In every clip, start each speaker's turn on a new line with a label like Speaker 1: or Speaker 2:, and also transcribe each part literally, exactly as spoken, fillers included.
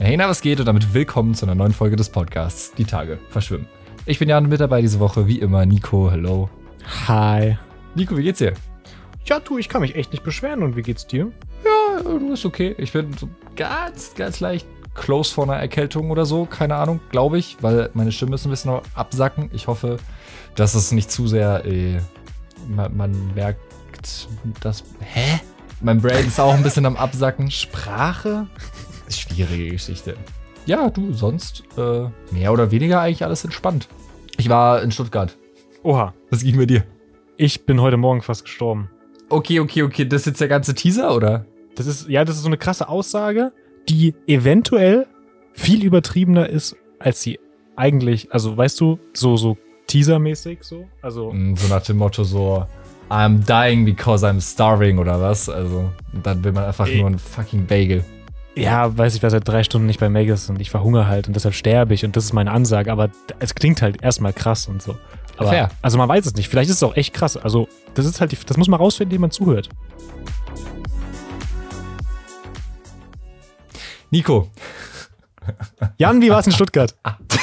Speaker 1: Hey, na, was geht? Und damit willkommen zu einer neuen Folge des Podcasts, Die Tage verschwimmen. Ich bin Jan, mit dabei diese Woche, wie immer, Nico, hello.
Speaker 2: Hi.
Speaker 1: Nico, wie geht's dir?
Speaker 2: Ja, du, ich kann mich echt nicht beschweren. Und wie geht's dir?
Speaker 1: Ja, du bist okay. Ich bin so ganz, ganz leicht close vor einer Erkältung oder so. Keine Ahnung, glaube ich, weil meine Stimme ist ein bisschen noch absacken. Ich hoffe, dass es nicht zu sehr, äh, man, man merkt, dass, hä? Mein Brain ist auch ein bisschen am Absacken.
Speaker 2: Sprache?
Speaker 1: Schwierige Geschichte. Ja, du, sonst äh, mehr oder weniger eigentlich alles entspannt. Ich war in Stuttgart.
Speaker 2: Oha.
Speaker 1: Was ging mit dir?
Speaker 2: Ich bin heute Morgen fast gestorben.
Speaker 1: Okay, okay, okay. Das ist jetzt der ganze Teaser, oder?
Speaker 2: Das ist, ja, das ist so eine krasse Aussage, die eventuell viel übertriebener ist, als sie eigentlich, also weißt du, so, so Teaser-mäßig so. Also.
Speaker 1: So nach dem Motto so, I'm dying because I'm starving oder was? Also, dann will man einfach
Speaker 2: Ey.
Speaker 1: nur einen fucking Bagel.
Speaker 2: Ja, weiß ich, war seit drei Stunden nicht bei Maggis und ich verhungere halt und deshalb sterbe ich und das ist meine Ansage, aber es klingt halt erstmal krass und so. Aber,
Speaker 1: Fair.
Speaker 2: Also man weiß es nicht, vielleicht ist es auch echt krass. Also das ist halt, die, das muss man rausfinden, indem man zuhört.
Speaker 1: Nico.
Speaker 2: Jan, wie war es in Stuttgart?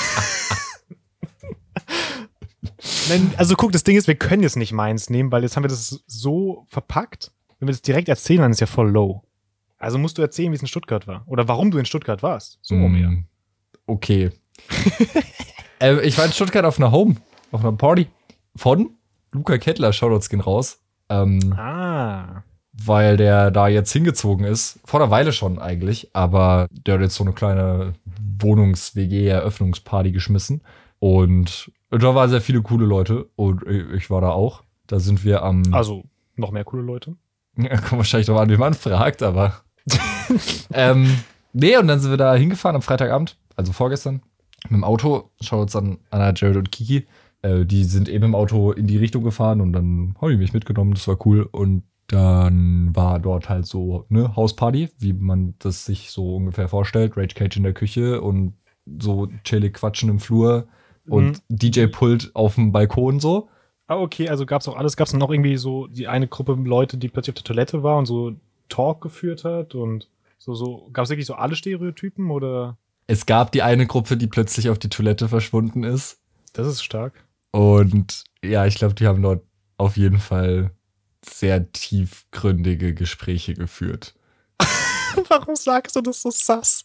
Speaker 2: Nein, also guck, das Ding ist, wir können jetzt nicht meins nehmen, weil jetzt haben wir das so verpackt. Wenn wir das direkt erzählen, dann ist ja voll low. Also musst du erzählen, wie es in Stuttgart war. Oder warum du in Stuttgart warst. So rum, ja.
Speaker 1: Mm, okay. äh, ich war in Stuttgart auf einer Home, auf einer Party von Luca Kettler, Shoutouts gehen raus. Ähm,
Speaker 2: Ah.
Speaker 1: Weil der da jetzt hingezogen ist. Vor einer Weile schon eigentlich. Aber der hat jetzt so eine kleine Wohnungs-W G-Eröffnungsparty geschmissen. Und da waren sehr viele coole Leute. Und ich war da auch. Da sind wir am...
Speaker 2: Also noch mehr coole Leute.
Speaker 1: Ja, kommt wahrscheinlich drauf an, wie man fragt, aber... ähm, nee, und dann sind wir da hingefahren am Freitagabend, also vorgestern, mit dem Auto. Schaut uns an Anna, Jared und Kiki. Äh, die sind eben im Auto in die Richtung gefahren und dann haben die mich mitgenommen, das war cool. Und dann war dort halt so eine Hausparty, wie man das sich so ungefähr vorstellt. Rage Cage in der Küche und so chillig quatschen im Flur und
Speaker 2: Mhm.
Speaker 1: D J-Pult auf dem Balkon so.
Speaker 2: Ah, okay, also gab's auch alles. Gab's dann noch irgendwie so die eine Gruppe Leute, die plötzlich auf der Toilette war und so Talk geführt hat und so, so. Gab's wirklich so alle Stereotypen oder?
Speaker 1: Es gab die eine Gruppe, die plötzlich auf die Toilette verschwunden ist.
Speaker 2: Das ist stark.
Speaker 1: Und ja, ich glaube, die haben dort auf jeden Fall sehr tiefgründige Gespräche geführt.
Speaker 2: Warum sagst du das so sass?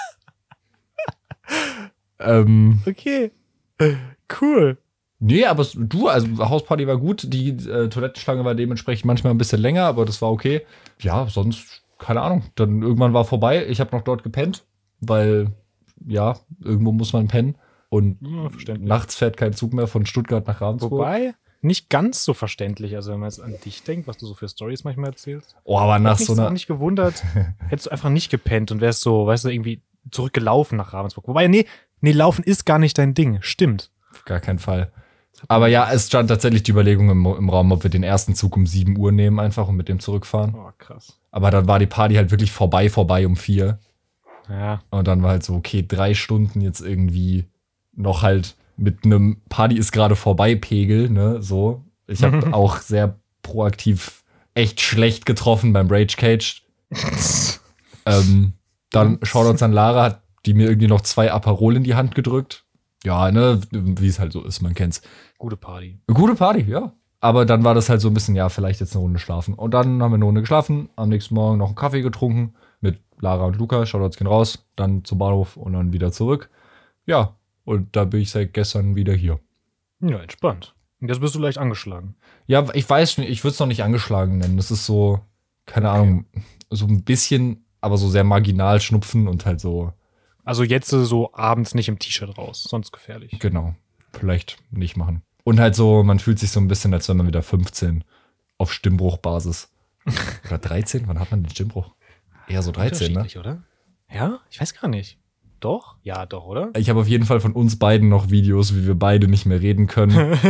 Speaker 1: Ähm,
Speaker 2: Okay. Cool.
Speaker 1: nee, aber es- du, also Hausparty war gut. Die äh, Toilettenschlange war dementsprechend manchmal ein bisschen länger, aber das war okay. Ja, sonst, keine Ahnung. Dann irgendwann war vorbei. Ich habe noch dort gepennt, weil, ja, irgendwo muss man pennen. Und
Speaker 2: Ja, verständlich.
Speaker 1: nachts fährt kein Zug mehr von Stuttgart nach Ravensburg.
Speaker 2: Wobei, nicht ganz so verständlich. Also, wenn man jetzt an dich denkt, was du so für Storys manchmal erzählst.
Speaker 1: Oh, aber nach
Speaker 2: Hat mich
Speaker 1: so
Speaker 2: so
Speaker 1: einer...
Speaker 2: nicht gewundert, hättest du einfach nicht gepennt und wärst so, weißt du, irgendwie zurückgelaufen nach Ravensburg. Wobei, nee, nee, laufen ist gar nicht dein Ding. Stimmt.
Speaker 1: Auf gar keinen Fall. Aber ja, es stand tatsächlich die Überlegung im, im Raum, ob wir den ersten Zug um sieben Uhr nehmen einfach und mit dem zurückfahren.
Speaker 2: Oh, krass.
Speaker 1: Aber dann war die Party halt wirklich vorbei, vorbei um vier.
Speaker 2: Ja.
Speaker 1: Und dann war halt so, okay, drei Stunden jetzt irgendwie noch halt mit einem Party ist gerade vorbei Pegel, ne, so. Ich habe auch sehr proaktiv echt schlecht getroffen beim Rage Cage. ähm, dann Shoutouts an Lara, hat die mir irgendwie noch zwei Aperol in die Hand gedrückt. Ja, ne, wie es halt so ist, man kennt's.
Speaker 2: Gute Party.
Speaker 1: Gute Party, ja. Aber dann war das halt so ein bisschen, ja, vielleicht jetzt eine Runde schlafen. Und dann haben wir eine Runde geschlafen, am nächsten Morgen noch einen Kaffee getrunken mit Lara und Luca, Shoutouts gehen raus, dann zum Bahnhof und dann wieder zurück. Ja, und da bin ich seit gestern wieder hier.
Speaker 2: Ja, entspannt. Und jetzt bist du leicht angeschlagen.
Speaker 1: Ja, ich weiß nicht, ich würde es noch nicht angeschlagen nennen. Das ist so, keine Ahnung, so ein bisschen, aber so sehr marginal Schnupfen und halt so,
Speaker 2: Also jetzt so abends nicht im T-Shirt raus, sonst gefährlich.
Speaker 1: genau, vielleicht nicht machen. Und halt so, man fühlt sich so ein bisschen, als wenn man wieder fünfzehn auf Stimmbruchbasis. Oder dreizehn? Wann hat man den Stimmbruch? Eher so dreizehn, ne?
Speaker 2: Unterschiedlich, oder? Ja? Ich weiß gar nicht. Doch? Ja, doch, oder?
Speaker 1: Ich habe auf jeden Fall von uns beiden noch Videos, wie wir beide nicht mehr reden können.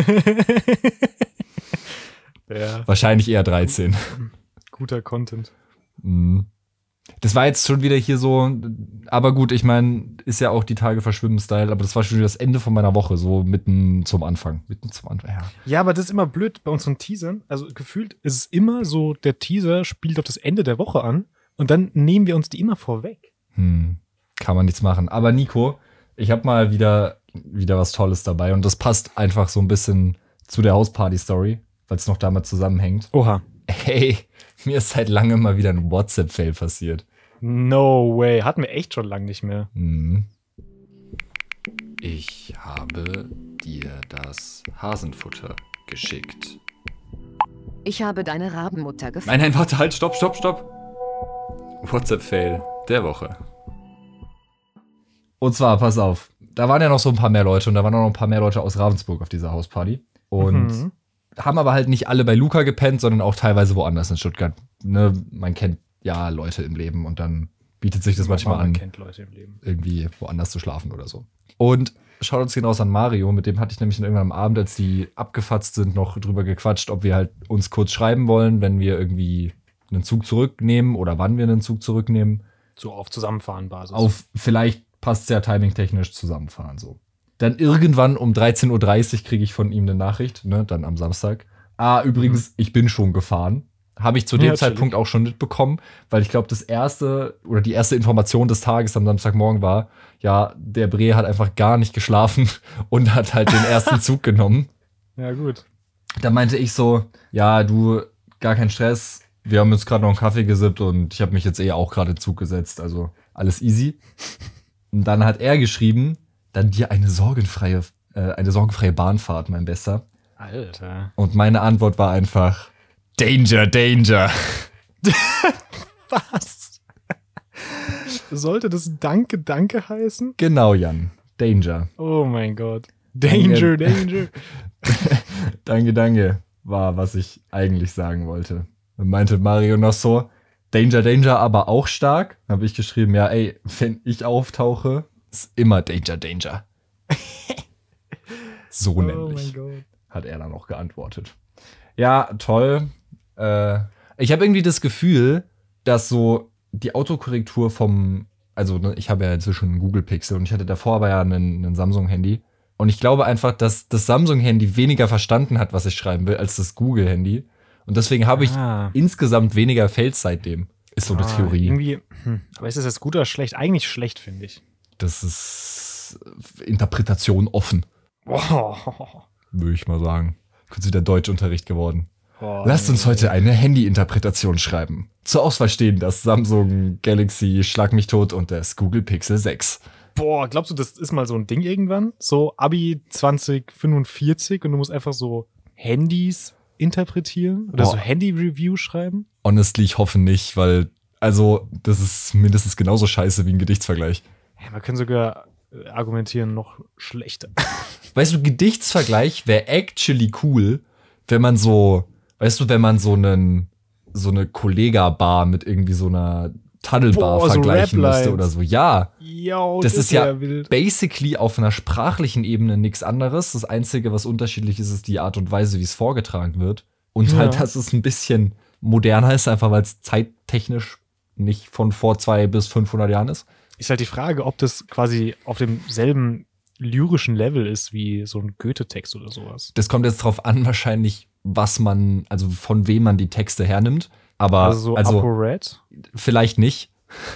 Speaker 2: Ja,
Speaker 1: Wahrscheinlich eher dreizehn.
Speaker 2: guter Content.
Speaker 1: Mhm. Das war jetzt schon wieder hier so, aber gut, ich meine, ist ja auch die Tage verschwimmen-Style, aber das war schon wieder das Ende von meiner Woche, so mitten zum Anfang. Mitten zum Anfang, ja.
Speaker 2: Ja, aber das ist immer blöd bei unseren Teasern. Also gefühlt ist es immer so, der Teaser spielt auf das Ende der Woche an und dann nehmen wir uns die immer vorweg.
Speaker 1: Hm. kann man nichts machen. Aber Nico, ich habe mal wieder, wieder was Tolles dabei und das passt einfach so ein bisschen zu der Hausparty-Story, weil es noch damit zusammenhängt.
Speaker 2: Oha.
Speaker 1: Hey, mir ist seit langem mal wieder ein WhatsApp-Fail passiert.
Speaker 2: No way. Hatten wir echt schon lange nicht mehr.
Speaker 1: Mhm. Ich habe dir das Hasenfutter geschickt.
Speaker 3: Ich habe deine Rabenmutter gefunden.
Speaker 1: Nein, nein, warte, halt, stopp, stopp, stopp. WhatsApp-Fail der Woche. Und zwar, pass auf, da waren ja noch so ein paar mehr Leute und da waren auch noch ein paar mehr Leute aus Ravensburg auf dieser Hausparty. Und
Speaker 2: Mhm.
Speaker 1: haben aber halt nicht alle bei Luca gepennt, sondern auch teilweise woanders in Stuttgart. Ne, man kennt ja Leute im Leben und dann bietet sich das manchmal
Speaker 2: Man
Speaker 1: an,
Speaker 2: kennt Leute im Leben.
Speaker 1: irgendwie woanders zu schlafen oder so. Und schaut uns hinaus an Mario, mit dem hatte ich nämlich dann irgendwann am Abend, als die abgefatzt sind, noch drüber gequatscht, ob wir halt uns kurz schreiben wollen, wenn wir irgendwie einen Zug zurücknehmen oder wann wir einen Zug zurücknehmen.
Speaker 2: So auf Zusammenfahren-Basis.
Speaker 1: Auf vielleicht passt es ja timingtechnisch zusammenfahren so. Dann irgendwann um dreizehn Uhr dreißig kriege ich von ihm eine Nachricht, ne, dann am Samstag. Ah, übrigens, ich bin schon gefahren. Habe ich zu dem
Speaker 2: Ja,
Speaker 1: Zeitpunkt auch schon mitbekommen, weil ich glaube, das erste oder die erste Information des Tages am Samstagmorgen war, ja, der Bre hat einfach gar nicht geschlafen und hat halt den ersten Zug genommen.
Speaker 2: Ja, gut.
Speaker 1: Da meinte ich so, ja, du, gar kein Stress. Wir haben jetzt gerade noch einen Kaffee gesippt und ich habe mich jetzt eh auch gerade in Zug gesetzt. Also alles easy. Und dann hat er geschrieben, dann dir eine sorgenfreie, äh, eine sorgenfreie Bahnfahrt, mein Bester.
Speaker 2: Alter.
Speaker 1: Und meine Antwort war einfach, Danger, Danger.
Speaker 2: Was? Sollte das Danke, Danke heißen?
Speaker 1: Genau, Jan. Danger.
Speaker 2: Oh mein Gott. Danger, Danger.
Speaker 1: Danke, danke, war, was ich eigentlich sagen wollte. Dann meinte Mario noch so, Danger, Danger, aber auch stark. Dann habe ich geschrieben, ja, ey, wenn ich auftauche, ist immer Danger, Danger. So
Speaker 2: Oh
Speaker 1: nämlich,
Speaker 2: mein Gott.
Speaker 1: hat er dann auch geantwortet. Ja, toll. Äh, ich habe irgendwie das Gefühl, dass so die Autokorrektur vom, also ne, ich habe ja inzwischen einen Google Pixel und ich hatte davor aber ja einen, einen Samsung-Handy. Und ich glaube einfach, dass das Samsung-Handy weniger verstanden hat, was ich schreiben will, als das Google-Handy. Und deswegen habe ich
Speaker 2: Ah.
Speaker 1: insgesamt weniger Fails seitdem. Ist so eine
Speaker 2: Ah,
Speaker 1: Theorie.
Speaker 2: Irgendwie, hm. Aber ist das jetzt gut oder schlecht? Eigentlich schlecht, finde ich.
Speaker 1: Das ist Interpretation offen,
Speaker 2: Boah.
Speaker 1: würde ich mal sagen. Kurz wieder Deutschunterricht geworden.
Speaker 2: Boah,
Speaker 1: Lasst uns
Speaker 2: nee.
Speaker 1: heute eine Handy-Interpretation schreiben. Zur Auswahl stehen das Samsung Galaxy Schlag mich tot und das Google Pixel sechs.
Speaker 2: Boah, glaubst du, das ist mal so ein Ding irgendwann? So Abi zwanzig fünfundvierzig und du musst einfach so Handys interpretieren? Oder
Speaker 1: Boah.
Speaker 2: so Handy-Review schreiben?
Speaker 1: Honestly, ich hoffe nicht, weil, also, das ist mindestens genauso scheiße wie ein Gedichtsvergleich.
Speaker 2: Ja, man kann sogar äh, argumentieren, noch schlechter.
Speaker 1: Weißt du, Gedichtsvergleich wäre actually cool, wenn man so, weißt du, wenn man so einen, so eine Kollega-Bar mit irgendwie so einer Tunnelbar
Speaker 2: Boah, so
Speaker 1: vergleichen
Speaker 2: Rap-Lines.
Speaker 1: müsste oder so. Ja,
Speaker 2: Jo,
Speaker 1: das ist ja
Speaker 2: wär wild.
Speaker 1: basically auf einer sprachlichen Ebene nichts anderes. Das Einzige, was unterschiedlich ist, ist die Art und Weise, wie es vorgetragen wird. Und
Speaker 2: Ja.
Speaker 1: halt, dass es ein bisschen moderner ist, einfach weil es zeittechnisch nicht von vor zwei bis fünfhundert Jahren ist.
Speaker 2: Ist halt die Frage, ob das quasi auf demselben lyrischen Level ist wie so ein Goethe-Text oder sowas.
Speaker 1: Das kommt jetzt drauf an, wahrscheinlich, was man, also von wem man die Texte hernimmt. Aber
Speaker 2: Also so
Speaker 1: also,
Speaker 2: ApoRed?
Speaker 1: vielleicht nicht.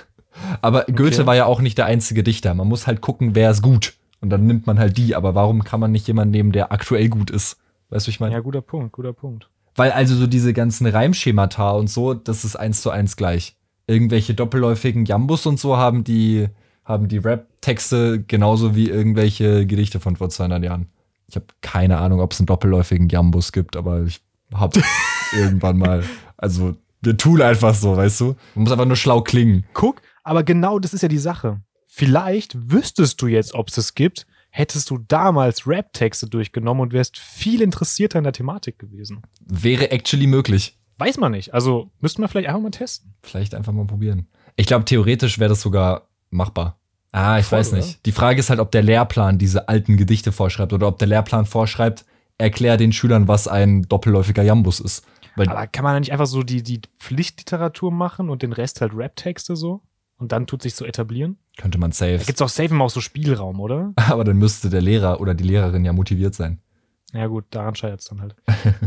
Speaker 1: Aber Goethe war ja auch nicht der einzige Dichter. Man muss halt gucken, wer ist gut. Und dann nimmt man halt die. Aber warum kann man nicht jemanden nehmen, der aktuell gut ist? Weißt du, wie ich meine?
Speaker 2: Ja, guter Punkt, guter Punkt.
Speaker 1: Weil also so diese ganzen Reimschemata und so, das ist eins zu eins gleich. Irgendwelche doppelläufigen Jambus und so haben die, haben die Rap-Texte genauso wie irgendwelche Gedichte von vor zweihundert Jahren. Ich habe keine Ahnung, ob es einen doppelläufigen Jambus gibt, aber ich habe irgendwann mal, also wir tun einfach so, weißt du? Man muss einfach nur schlau klingen.
Speaker 2: Guck, aber genau das ist ja die Sache. Vielleicht wüsstest du jetzt, ob es es gibt, hättest du damals Rap-Texte durchgenommen und wärst viel interessierter in der Thematik gewesen.
Speaker 1: Wäre actually möglich.
Speaker 2: Weiß man nicht. Also müssten wir vielleicht einfach mal testen.
Speaker 1: Vielleicht einfach mal probieren. Ich glaube, theoretisch wäre das sogar machbar. Ah, ich
Speaker 2: Voll,
Speaker 1: weiß
Speaker 2: oder?
Speaker 1: nicht. Die Frage ist halt, ob der Lehrplan diese alten Gedichte vorschreibt oder ob der Lehrplan vorschreibt, erklär den Schülern, was ein doppelläufiger Jambus ist. Weil
Speaker 2: Aber kann man da nicht einfach so die, die Pflichtliteratur machen und den Rest halt Rap-Texte so? Und dann tut sich so etablieren?
Speaker 1: könnte man
Speaker 2: Da
Speaker 1: safe.
Speaker 2: gibt's auch safe immer auch so Spielraum, oder?
Speaker 1: Aber dann müsste der Lehrer oder die Lehrerin ja motiviert sein.
Speaker 2: Ja gut, daran scheitert's dann halt.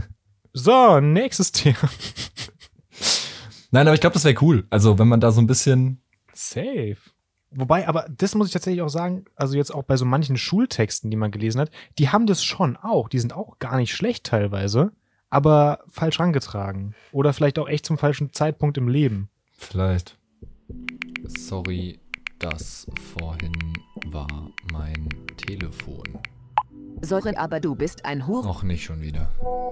Speaker 2: So, nächstes Thema.
Speaker 1: Nein, aber ich glaube, das wäre cool. Also, wenn man da so ein bisschen.
Speaker 2: Safe. Wobei, aber das muss ich tatsächlich auch sagen, also jetzt auch bei so manchen Schultexten, die man gelesen hat, die haben das schon auch. Die sind auch gar nicht schlecht teilweise, aber falsch rangetragen. Oder vielleicht auch echt zum falschen Zeitpunkt im Leben.
Speaker 1: Vielleicht. Sorry, das vorhin war mein Telefon.
Speaker 3: Sorry, aber du bist ein Hure.
Speaker 1: Noch nicht schon wieder.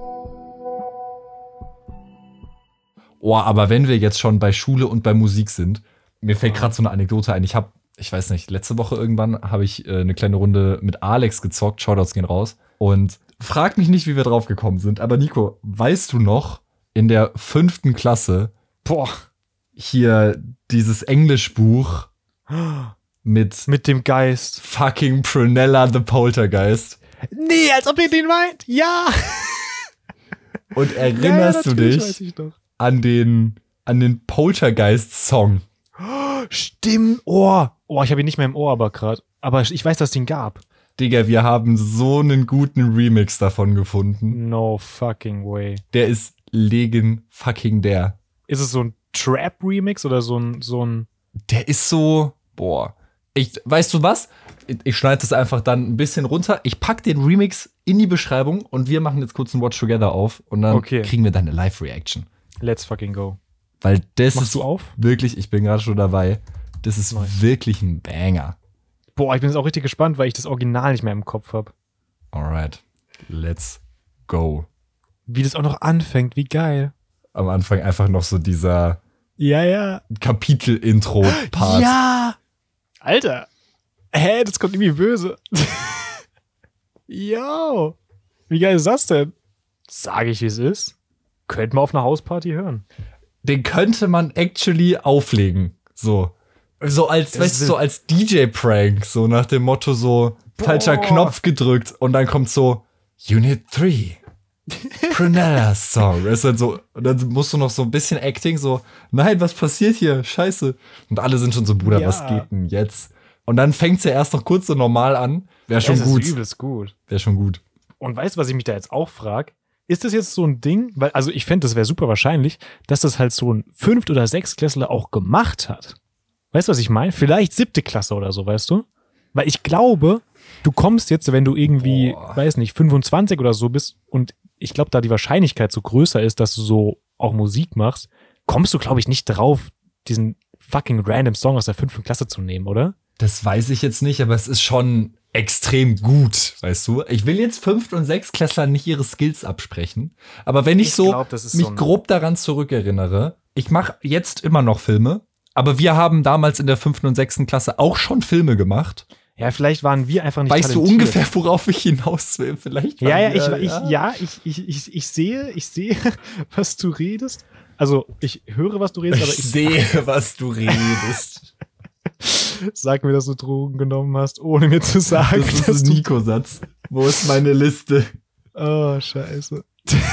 Speaker 1: Oh, aber wenn wir jetzt schon bei Schule und bei Musik sind, mir fällt gerade so eine Anekdote ein. Ich habe, ich weiß nicht, letzte Woche irgendwann habe ich äh, eine kleine Runde mit Alex gezockt. Shoutouts gehen raus. Und frag mich nicht, wie wir drauf gekommen sind. Aber Nico, weißt du noch, in der fünften Klasse,
Speaker 2: Boah.
Speaker 1: hier dieses Englischbuch mit,
Speaker 2: Mit dem Geist.
Speaker 1: fucking Prunella the Poltergeist.
Speaker 2: Nee, als ob ihr den meint. Ja.
Speaker 1: Und erinnerst
Speaker 2: ja, ja,
Speaker 1: du
Speaker 2: natürlich
Speaker 1: dich
Speaker 2: weiß ich doch.
Speaker 1: an den, an den Poltergeist-Song?
Speaker 2: Stimmt. Oh. Oh, ich habe ihn nicht mehr im Ohr, aber gerade. Aber ich weiß, dass es den gab.
Speaker 1: Digga, wir haben so einen guten Remix davon gefunden.
Speaker 2: No fucking way.
Speaker 1: Der ist legen fucking der.
Speaker 2: Ist es so ein Trap-Remix oder so ein, so ein.
Speaker 1: Der ist so, boah. Ich, weißt du was? Ich, ich schneide das einfach dann ein bisschen runter. Ich pack den Remix in die Beschreibung und wir machen jetzt kurz ein Watch Together auf und dann
Speaker 2: Okay.
Speaker 1: kriegen wir dann eine Live-Reaction.
Speaker 2: Let's fucking go.
Speaker 1: Weil das
Speaker 2: Machst
Speaker 1: ist
Speaker 2: du auf?
Speaker 1: wirklich, ich bin gerade schon dabei, das ist
Speaker 2: Nice.
Speaker 1: wirklich ein Banger.
Speaker 2: Boah, ich bin jetzt auch richtig gespannt, weil ich das Original nicht mehr im Kopf habe.
Speaker 1: Alright, let's go.
Speaker 2: Wie das auch noch anfängt, wie geil.
Speaker 1: Am Anfang einfach noch so dieser
Speaker 2: Ja, ja.
Speaker 1: Kapitel-Intro-Part.
Speaker 2: Ja! Alter! Hä, das kommt irgendwie böse. Yo! Wie geil ist das denn? Sage ich, wie es ist. Könnte man auf einer Hausparty hören.
Speaker 1: Den könnte man actually auflegen. So. So als,
Speaker 2: Das
Speaker 1: weißt du,
Speaker 2: ist-
Speaker 1: so als D J-Prank. So nach dem Motto so, falscher
Speaker 2: Boah.
Speaker 1: Knopf gedrückt und dann kommt so Unit drei. Prunella Song. Ist dann so, und dann musst du noch so ein bisschen Acting, so, nein, was passiert hier? Scheiße. Und alle sind schon so, Bruder,
Speaker 2: Ja.
Speaker 1: was geht denn jetzt? Und dann fängt's ja erst noch kurz so normal an. Wäre schon
Speaker 2: Es
Speaker 1: gut.
Speaker 2: ist übelst gut.
Speaker 1: Wäre schon gut.
Speaker 2: Und weißt du, was ich mich da jetzt auch frage? Ist das jetzt so ein Ding? Weil, also ich fände, das wäre super wahrscheinlich, dass das halt so ein Fünft- oder Sechstklässler auch gemacht hat. Weißt du, was ich meine? Vielleicht siebte Klasse oder so, weißt du? Weil ich glaube, du kommst jetzt, wenn du irgendwie,
Speaker 1: Boah.
Speaker 2: weiß nicht, fünfundzwanzig oder so bist und ich glaube, da die Wahrscheinlichkeit so größer ist, dass du so auch Musik machst, kommst du, glaube ich, nicht drauf, diesen fucking random Song aus der fünften Klasse zu nehmen, oder?
Speaker 1: Das weiß ich jetzt nicht, aber es ist schon extrem gut, weißt du? Ich will jetzt Fünft- und Sechstklässler nicht ihre Skills absprechen, aber wenn ich,
Speaker 2: Ich
Speaker 1: so
Speaker 2: glaub, das ist
Speaker 1: mich
Speaker 2: so ein-
Speaker 1: grob daran zurückerinnere, ich mache jetzt immer noch Filme, aber wir haben damals in der fünften und sechsten Klasse auch schon Filme gemacht.
Speaker 2: Ja, vielleicht waren wir einfach nicht
Speaker 1: Weißt du
Speaker 2: talentiert.
Speaker 1: ungefähr, worauf ich hinaus will? Vielleicht
Speaker 2: Ja,
Speaker 1: waren
Speaker 2: ja, ich,
Speaker 1: wir-
Speaker 2: ich, ja, ich, ich, ich, ich sehe, ich sehe, was du redest. Also, ich höre, was du redest, aber
Speaker 1: Ich
Speaker 2: ich
Speaker 1: sehe, was du redest.
Speaker 2: sag mir, dass du Drogen genommen hast, ohne mir zu sagen,
Speaker 1: Das ist
Speaker 2: dass
Speaker 1: ein
Speaker 2: du.
Speaker 1: Nico-Satz. Wo ist meine Liste?
Speaker 2: Oh, scheiße.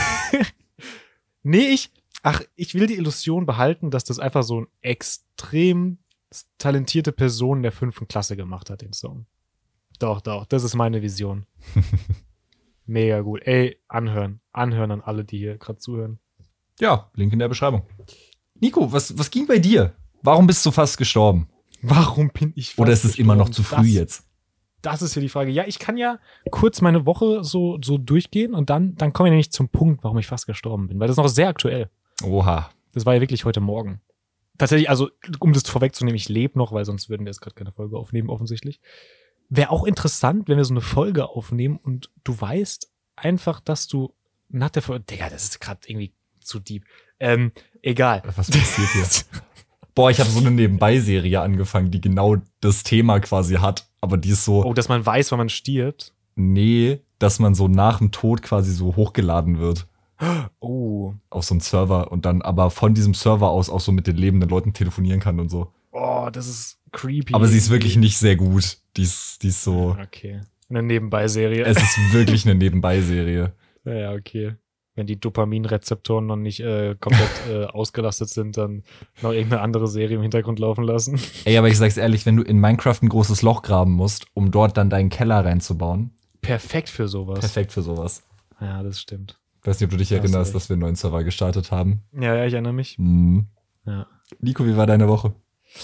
Speaker 2: Nee, ich, ach, ich will die Illusion behalten, dass das einfach so eine extrem talentierte Person in der fünften Klasse gemacht hat, den Song. Doch, doch, das ist meine Vision. Mega gut. Ey, anhören. Anhören an alle, die hier gerade zuhören.
Speaker 1: Ja, Link in der Beschreibung. Nico, was, was ging bei dir? Warum bist du fast gestorben?
Speaker 2: Warum bin ich fast
Speaker 1: Oder ist es immer noch zu
Speaker 2: gestorben?
Speaker 1: früh
Speaker 2: das,
Speaker 1: jetzt?
Speaker 2: Das ist ja die Frage. Ja, ich kann ja kurz meine Woche so, so durchgehen und dann, dann komme ich nämlich zum Punkt, warum ich fast gestorben bin. Weil das ist noch sehr aktuell.
Speaker 1: Oha.
Speaker 2: Das war ja wirklich heute Morgen. Tatsächlich, also, um das vorwegzunehmen, ich lebe noch, weil sonst würden wir jetzt gerade keine Folge aufnehmen, offensichtlich. Wäre auch interessant, wenn wir so eine Folge aufnehmen und du weißt einfach, dass du nach der Folge, Digga, das ist gerade irgendwie zu deep. Ähm, egal.
Speaker 1: Was passiert hier? Boah, ich habe so eine Nebenbei-Serie angefangen, die genau das Thema quasi hat. Aber die ist so,
Speaker 2: Oh, dass man weiß, wann man stirbt.
Speaker 1: nee, dass man so nach dem Tod quasi so hochgeladen wird
Speaker 2: Oh.
Speaker 1: auf so einen Server und dann aber von diesem Server aus auch so mit den lebenden Leuten telefonieren kann und so.
Speaker 2: Oh, das ist creepy.
Speaker 1: Aber sie ist wirklich nicht sehr gut. Die ist, die ist so,
Speaker 2: Okay. Eine Nebenbei-Serie.
Speaker 1: es ist wirklich eine Nebenbei-Serie.
Speaker 2: Ja, ja, okay. Wenn die Dopaminrezeptoren noch nicht äh, komplett äh, ausgelastet sind, dann noch irgendeine andere Serie im Hintergrund laufen lassen.
Speaker 1: Ey, aber ich sag's ehrlich, wenn du in Minecraft ein großes Loch graben musst, um dort dann deinen Keller reinzubauen,
Speaker 2: Perfekt für sowas.
Speaker 1: perfekt für sowas.
Speaker 2: Ja, das stimmt.
Speaker 1: Ich weiß nicht, ob du dich
Speaker 2: Da hast du
Speaker 1: erinnerst,
Speaker 2: recht.
Speaker 1: dass wir einen neuen Server gestartet haben.
Speaker 2: Ja, ja, ich erinnere mich.
Speaker 1: Mhm.
Speaker 2: Ja.
Speaker 1: Nico, wie war deine Woche?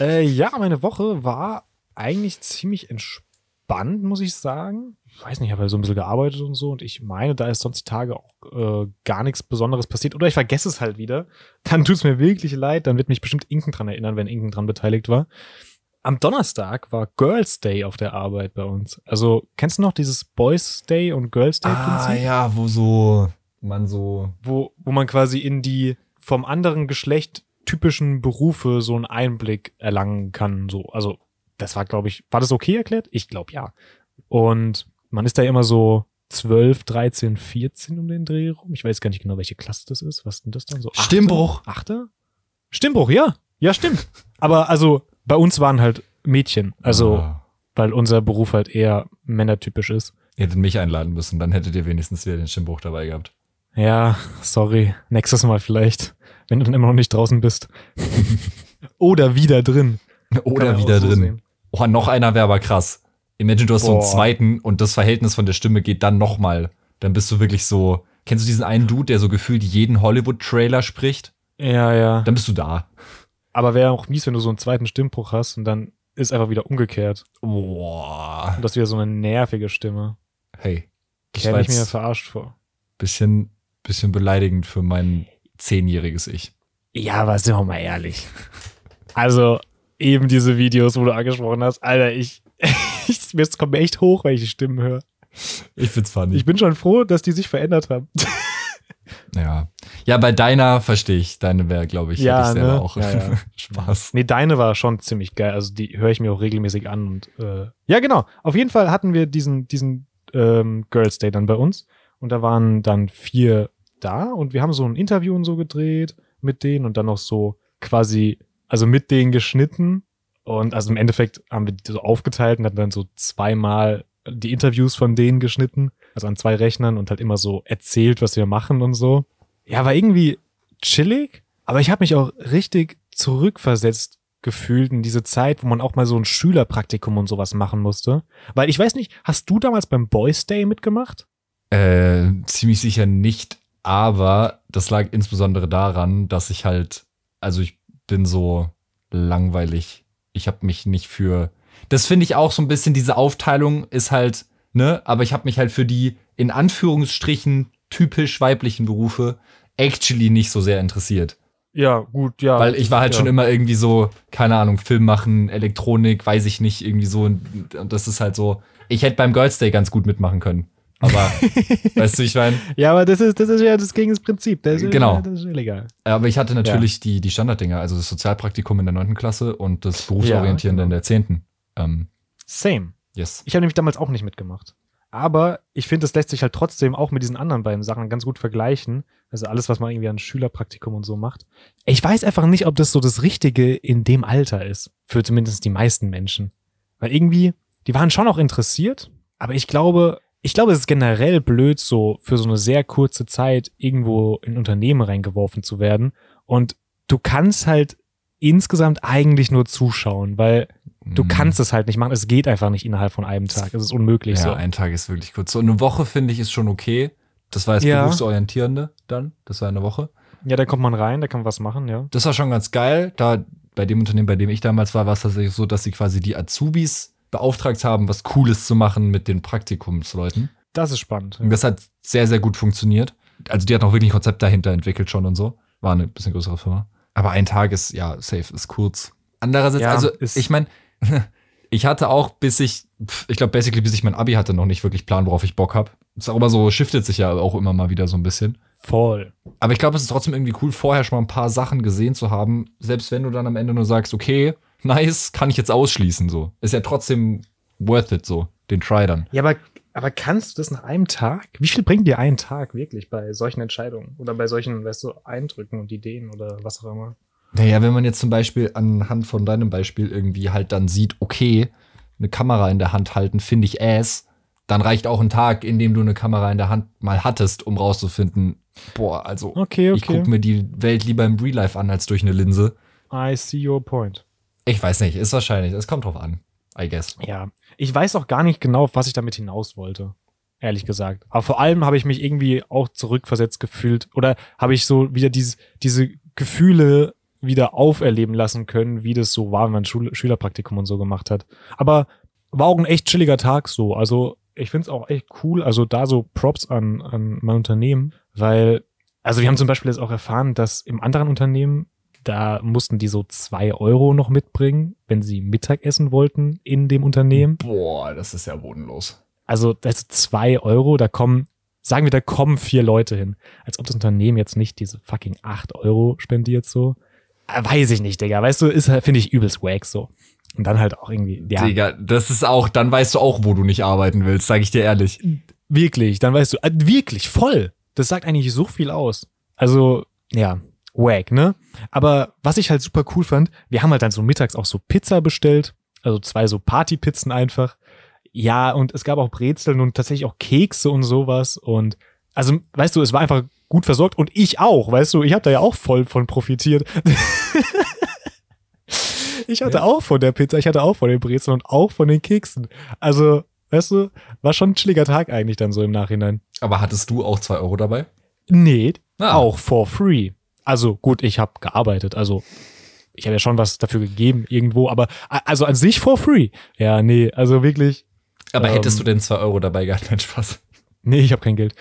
Speaker 2: Äh, ja, meine Woche war eigentlich ziemlich entspannt, muss ich sagen. Ich weiß nicht, ich habe halt so ein bisschen gearbeitet und so und ich meine, da ist sonst die Tage auch äh, gar nichts Besonderes passiert oder ich vergesse es halt wieder. Dann tut es mir wirklich leid, dann wird mich bestimmt Inken dran erinnern, wenn Inken dran beteiligt war. Am Donnerstag war Girls Day auf der Arbeit bei uns. Also, kennst du noch dieses Boys Day und Girls Day Prinzip?
Speaker 1: Ah ja, wo so man so
Speaker 2: Wo, wo man quasi in die vom anderen Geschlecht typischen Berufe so einen Einblick erlangen kann. So, also, das war, glaube ich, war das okay erklärt? Ich glaube, ja. Und man ist da immer so zwölf, dreizehn, vierzehn um den Dreh rum. Ich weiß gar nicht genau, welche Klasse das ist. Was ist denn das dann so? Achte?
Speaker 1: Stimmbruch.
Speaker 2: Achte? Stimmbruch, ja. Ja, stimmt. Aber also, bei uns waren halt Mädchen. Also,
Speaker 1: Ah.
Speaker 2: weil unser Beruf halt eher männertypisch ist.
Speaker 1: Ihr hättet mich einladen müssen, dann hättet ihr wenigstens wieder den Stimmbruch dabei gehabt.
Speaker 2: Ja, sorry. Nächstes Mal vielleicht, wenn du dann immer noch nicht draußen bist. Oder wieder drin. Kann
Speaker 1: Oder
Speaker 2: man
Speaker 1: wieder
Speaker 2: auch so
Speaker 1: drin.
Speaker 2: sehen.
Speaker 1: Oh, noch einer wäre aber krass. Imagine, du hast so einen
Speaker 2: Boah.
Speaker 1: zweiten und das Verhältnis von der Stimme geht dann nochmal. Dann bist du wirklich so. Kennst du diesen einen Dude, der so gefühlt jeden Hollywood-Trailer spricht?
Speaker 2: Ja, ja.
Speaker 1: Dann bist du da.
Speaker 2: Aber wäre auch mies, wenn du so einen zweiten Stimmbruch hast und dann ist einfach wieder umgekehrt.
Speaker 1: Boah.
Speaker 2: Und das ist wieder so eine nervige Stimme.
Speaker 1: Hey. Das
Speaker 2: Käme
Speaker 1: war
Speaker 2: ich mir
Speaker 1: jetzt
Speaker 2: verarscht vor.
Speaker 1: bisschen, bisschen beleidigend für mein zehnjähriges Ich.
Speaker 2: Ja, aber sind wir mal ehrlich. Also, eben diese Videos, wo du angesprochen hast, Alter, ich, ich es kommt mir echt hoch, wenn ich die Stimmen höre.
Speaker 1: Ich find's funny.
Speaker 2: Ich bin schon froh, dass die sich verändert haben.
Speaker 1: ja. Ja, bei deiner verstehe ich. Deine wäre, glaube ich,
Speaker 2: Ja,
Speaker 1: hätte ich selber
Speaker 2: ne?
Speaker 1: auch
Speaker 2: Ja, ja.
Speaker 1: Spaß.
Speaker 2: Nee, deine war schon ziemlich geil. Also die höre ich mir auch regelmäßig an. Und äh, ja, genau. Auf jeden Fall hatten wir diesen, diesen ähm, Girls Day dann bei uns. Und da waren dann vier da. Und wir haben so ein Interview und so gedreht mit denen. Und dann noch so quasi, also mit denen geschnitten. Und also im Endeffekt haben wir die so aufgeteilt und hatten dann so zweimal die Interviews von denen geschnitten. Also an zwei Rechnern und halt immer so erzählt, was wir machen und so. Ja, war irgendwie chillig. Aber ich habe mich auch richtig zurückversetzt gefühlt in diese Zeit, wo man auch mal so ein Schülerpraktikum und sowas machen musste. Weil ich weiß nicht, hast du damals beim Boys Day mitgemacht?
Speaker 1: Äh, ziemlich sicher nicht, aber das lag insbesondere daran, dass ich halt, also ich bin so langweilig. Ich habe mich nicht für, das finde ich auch so ein bisschen, diese Aufteilung ist halt, ne, aber ich habe mich halt für die in Anführungsstrichen typisch weiblichen Berufe actually nicht so sehr interessiert.
Speaker 2: Ja, gut, ja.
Speaker 1: Weil ich war halt
Speaker 2: ja.
Speaker 1: schon immer irgendwie so, keine Ahnung, Film machen, Elektronik, weiß ich nicht, irgendwie so. Und und das ist halt so, ich hätte beim Girls Day ganz gut mitmachen können. Aber, weißt du, ich meine,
Speaker 2: Ja, aber das ist, das ist ja das gegen das Prinzip. Das ist,
Speaker 1: Genau.
Speaker 2: Das ist illegal.
Speaker 1: aber ich hatte natürlich die, die Standarddinger, also das Sozialpraktikum in der neunten Klasse und das Berufsorientierende
Speaker 2: Ja,
Speaker 1: in
Speaker 2: genau.
Speaker 1: der zehnten. Ähm,
Speaker 2: Same.
Speaker 1: yes.
Speaker 2: Ich habe nämlich damals auch nicht mitgemacht. Aber ich finde, das lässt sich halt trotzdem auch mit diesen anderen beiden Sachen ganz gut vergleichen. Also alles, was man irgendwie an Schülerpraktikum und so macht. Ich weiß einfach nicht, ob das so das Richtige in dem Alter ist. Für zumindest die meisten Menschen. Weil irgendwie, die waren schon auch interessiert. Aber ich glaube, ich glaube, es ist generell blöd, so für so eine sehr kurze Zeit irgendwo in Unternehmen reingeworfen zu werden. Und du kannst halt insgesamt eigentlich nur zuschauen, weil du
Speaker 1: Mhm.
Speaker 2: kannst es halt nicht machen. Es geht einfach nicht innerhalb von einem Tag. Es ist unmöglich
Speaker 1: Ja,
Speaker 2: so.
Speaker 1: ein Tag ist wirklich kurz. So eine Woche finde ich ist schon okay. Das war das
Speaker 2: Ja.
Speaker 1: Berufsorientierende dann. Das war eine Woche.
Speaker 2: Ja, da kommt man rein, da kann man was machen, ja.
Speaker 1: Das war schon ganz geil. Da bei dem Unternehmen, bei dem ich damals war, war es tatsächlich so, dass sie quasi die Azubis beauftragt haben, was Cooles zu machen mit den Praktikumsleuten.
Speaker 2: Das ist spannend.
Speaker 1: Und das hat sehr, sehr gut funktioniert. Also die hat auch wirklich ein Konzept dahinter entwickelt schon und so. War eine bisschen größere Firma. Aber ein Tag ist, ja, safe, ist kurz. Andererseits,
Speaker 2: Ja,
Speaker 1: also
Speaker 2: ist-
Speaker 1: ich meine, ich hatte auch, bis ich, pf, ich glaube, basically, bis ich mein Abi hatte, noch nicht wirklich Plan, worauf ich Bock habe. Ist auch immer so, shiftet sich ja auch immer mal wieder so ein bisschen.
Speaker 2: Voll.
Speaker 1: Aber ich glaube, es ist trotzdem irgendwie cool, vorher schon mal ein paar Sachen gesehen zu haben, selbst wenn du dann am Ende nur sagst, okay, nice, kann ich jetzt ausschließen, so. Ist ja trotzdem worth it, so, den Try dann.
Speaker 2: Ja, aber, aber kannst du das nach einem Tag? Wie viel bringt dir ein Tag wirklich bei solchen Entscheidungen? Oder bei solchen, weißt du, Eindrücken und Ideen oder was auch immer?
Speaker 1: Naja, wenn man jetzt zum Beispiel anhand von deinem Beispiel irgendwie halt dann sieht, okay, eine Kamera in der Hand halten, finde ich ass, dann reicht auch ein Tag, in dem du eine Kamera in der Hand mal hattest, um rauszufinden, boah, also
Speaker 2: Okay,
Speaker 1: ich gucke mir die Welt lieber im Real Life an, als durch eine Linse.
Speaker 2: I see your point.
Speaker 1: Ich weiß nicht, ist wahrscheinlich, es kommt drauf an, I guess.
Speaker 2: Ja, ich weiß auch gar nicht genau, auf was ich damit hinaus wollte. Ehrlich gesagt. Aber vor allem habe ich mich irgendwie auch zurückversetzt gefühlt. Oder habe ich so wieder diese, diese Gefühle wieder auferleben lassen können, wie das so war, wenn man Schul- Schülerpraktikum und so gemacht hat. Aber war auch ein echt chilliger Tag so. Also ich finde es auch echt cool. Also da so Props an, an mein Unternehmen, weil, also wir haben zum Beispiel jetzt auch erfahren, dass im anderen Unternehmen, da mussten die so zwei Euro noch mitbringen, wenn sie Mittag essen wollten in dem Unternehmen.
Speaker 1: Boah, das ist ja bodenlos.
Speaker 2: Also das ist zwei Euro, da kommen, sagen wir, da kommen vier Leute hin. Als ob das Unternehmen jetzt nicht diese fucking acht Euro spendiert so. Äh, weiß ich nicht, Digga. Weißt du, ist halt, finde ich, übelst wack so. Und dann halt auch irgendwie, ja.
Speaker 1: Digga, das ist auch, dann weißt du auch, wo du nicht arbeiten willst, sag ich dir ehrlich.
Speaker 2: Wirklich, dann weißt du, äh, wirklich, voll. Das sagt eigentlich so viel aus. Also, ja, wack, ne? Aber was ich halt super cool fand, wir haben halt dann so mittags auch so Pizza bestellt. Also zwei so Partypizzen einfach. Ja, und es gab auch Brezeln und tatsächlich auch Kekse und sowas. Und also, weißt du, es war einfach gut versorgt. Und ich auch, weißt du, ich habe da ja auch voll von profitiert. Ich hatte ja. auch von der Pizza, ich hatte auch von den Brezeln und auch von den Keksen. Also, weißt du, war schon ein chilliger Tag eigentlich dann so im Nachhinein.
Speaker 1: Aber hattest du auch zwei Euro dabei?
Speaker 2: Nee,
Speaker 1: Ah.
Speaker 2: auch for free. Also gut, ich habe gearbeitet, also ich habe ja schon was dafür gegeben irgendwo, aber also an sich for free. Ja, nee, also wirklich.
Speaker 1: Aber
Speaker 2: ähm,
Speaker 1: hättest du denn zwei Euro dabei gehabt? Nein, Spaß.
Speaker 2: Nee, ich habe kein Geld.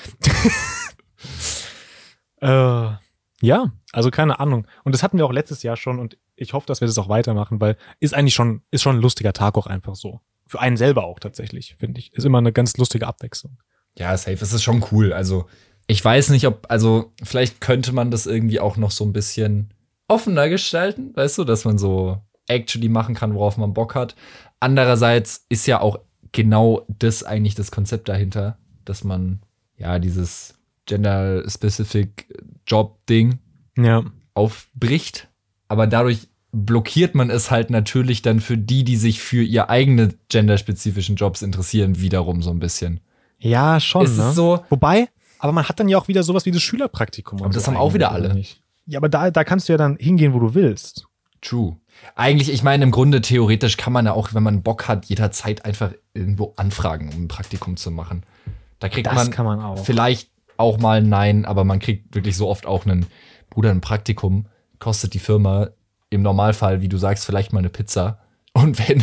Speaker 2: äh, ja, also keine Ahnung. Und das hatten wir auch letztes Jahr schon und ich hoffe, dass wir das auch weitermachen, weil ist eigentlich schon, ist schon ein lustiger Tag auch einfach so. Für einen selber auch tatsächlich, finde ich. Ist immer eine ganz lustige Abwechslung.
Speaker 1: Ja, safe, es ist schon cool. Also, ich weiß nicht, ob, also, vielleicht könnte man das irgendwie auch noch so ein bisschen offener gestalten, weißt du, dass man so actually machen kann, worauf man Bock hat. Andererseits ist ja auch genau das eigentlich das Konzept dahinter, dass man ja dieses Gender-Specific Job-Ding
Speaker 2: Ja.
Speaker 1: aufbricht. Aber dadurch blockiert man es halt natürlich dann für die, die sich für ihr eigene genderspezifischen Jobs interessieren, wiederum so ein bisschen.
Speaker 2: Ja, schon,
Speaker 1: Ist es
Speaker 2: ne?
Speaker 1: so?
Speaker 2: Wobei, aber man hat dann ja auch wieder sowas wie das Schülerpraktikum.
Speaker 1: Aber
Speaker 2: und
Speaker 1: das
Speaker 2: so
Speaker 1: haben auch wieder
Speaker 2: eigentlich, oder
Speaker 1: alle.
Speaker 2: nicht? Ja, aber da, da kannst du ja dann hingehen, wo du willst.
Speaker 1: True. Eigentlich, ich meine, im Grunde theoretisch kann man ja auch, wenn man Bock hat, jederzeit einfach irgendwo anfragen, um ein Praktikum zu machen. Da kriegt
Speaker 2: Das
Speaker 1: man,
Speaker 2: kann man auch.
Speaker 1: vielleicht auch mal ein Nein, aber man kriegt wirklich so oft auch einen Bruder, ein Praktikum, kostet die Firma im Normalfall, wie du sagst, vielleicht mal eine Pizza. Und wenn,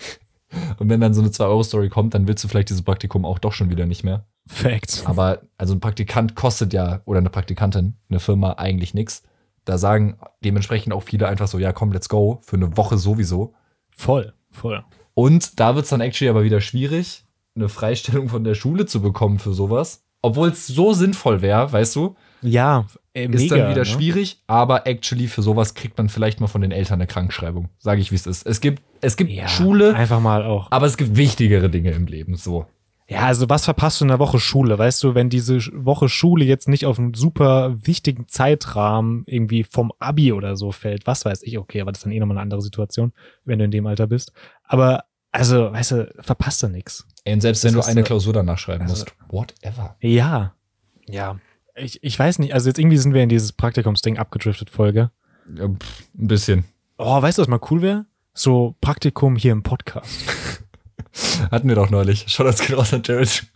Speaker 1: und wenn dann so eine zwei Euro Story kommt, dann willst du vielleicht dieses Praktikum auch doch schon wieder nicht mehr.
Speaker 2: Fact.
Speaker 1: Aber also ein Praktikant kostet ja, oder eine Praktikantin, eine Firma eigentlich nichts. Da sagen dementsprechend auch viele einfach so, ja komm, let's go, für eine Woche sowieso.
Speaker 2: Voll, voll.
Speaker 1: Und da wird es dann actually aber wieder schwierig, eine Freistellung von der Schule zu bekommen für sowas. Obwohl es so sinnvoll wäre, weißt du,
Speaker 2: Ja, äh,
Speaker 1: ist
Speaker 2: mega,
Speaker 1: dann wieder
Speaker 2: ne?
Speaker 1: schwierig, aber actually für sowas kriegt man vielleicht mal von den Eltern eine Krankschreibung. Sage ich, wie es ist. Es gibt, es gibt
Speaker 2: Ja,
Speaker 1: Schule,
Speaker 2: einfach mal auch.
Speaker 1: aber es gibt wichtigere Dinge im Leben, so.
Speaker 2: Ja, also was verpasst du in der Woche Schule? Weißt du, wenn diese Woche Schule jetzt nicht auf einen super wichtigen Zeitrahmen irgendwie vom Abi oder so fällt, was weiß ich, okay, aber das ist dann eh nochmal eine andere Situation, wenn du in dem Alter bist. Aber, also, weißt du, verpasst du nix.
Speaker 1: Ey, und selbst
Speaker 2: Das
Speaker 1: wenn du
Speaker 2: ist,
Speaker 1: eine
Speaker 2: äh,
Speaker 1: Klausur danach schreiben
Speaker 2: also-
Speaker 1: musst, whatever.
Speaker 2: Ja. Ja. Ich, ich weiß nicht, also jetzt irgendwie sind wir in dieses Praktikumsding abgedriftet, Folge.
Speaker 1: Ja, pff, ein bisschen.
Speaker 2: Oh, weißt du, was mal cool wäre? So Praktikum hier im Podcast.
Speaker 1: Hatten wir doch neulich. Schau das geht raus an Jared.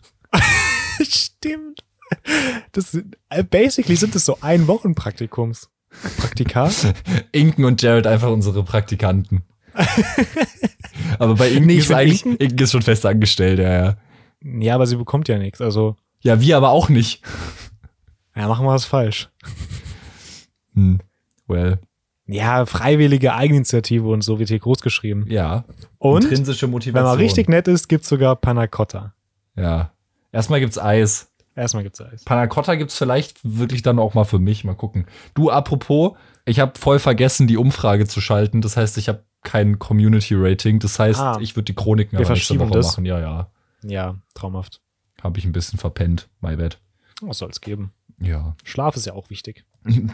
Speaker 2: Stimmt. Das sind, äh, basically sind es so ein Wochenpraktikums. Praktika?
Speaker 1: Inken und Jared einfach unsere Praktikanten. Aber bei Inken
Speaker 2: Nee, ich
Speaker 1: ist
Speaker 2: find
Speaker 1: eigentlich,
Speaker 2: Inken-
Speaker 1: Inken ist schon fest angestellt, ja, ja.
Speaker 2: Ja, aber sie bekommt ja nichts. Also,
Speaker 1: Ja, wir aber auch nicht.
Speaker 2: ja, machen wir was falsch.
Speaker 1: Hm. Well,
Speaker 2: Ja, freiwillige Eigeninitiative und so wird hier groß geschrieben.
Speaker 1: ja.
Speaker 2: Und,
Speaker 1: Intrinsische
Speaker 2: wenn
Speaker 1: Motivation.
Speaker 2: man richtig nett ist, gibt's sogar Panna Cotta.
Speaker 1: Ja. Erstmal gibt's Eis.
Speaker 2: Erstmal gibt's Eis.
Speaker 1: Panna Cotta gibt's vielleicht wirklich dann auch mal für mich. Mal gucken. Du, apropos, ich habe voll vergessen, die Umfrage zu schalten. Das heißt, ich habe kein Community-Rating. Das heißt,
Speaker 2: Ah.
Speaker 1: ich würde die Chroniken
Speaker 2: Wir
Speaker 1: aber nächste
Speaker 2: verschieben
Speaker 1: Woche
Speaker 2: das.
Speaker 1: machen. Ja, ja.
Speaker 2: Ja, traumhaft.
Speaker 1: Habe ich ein bisschen verpennt. My bad.
Speaker 2: Was soll's geben?
Speaker 1: Ja.
Speaker 2: Schlaf ist ja auch wichtig.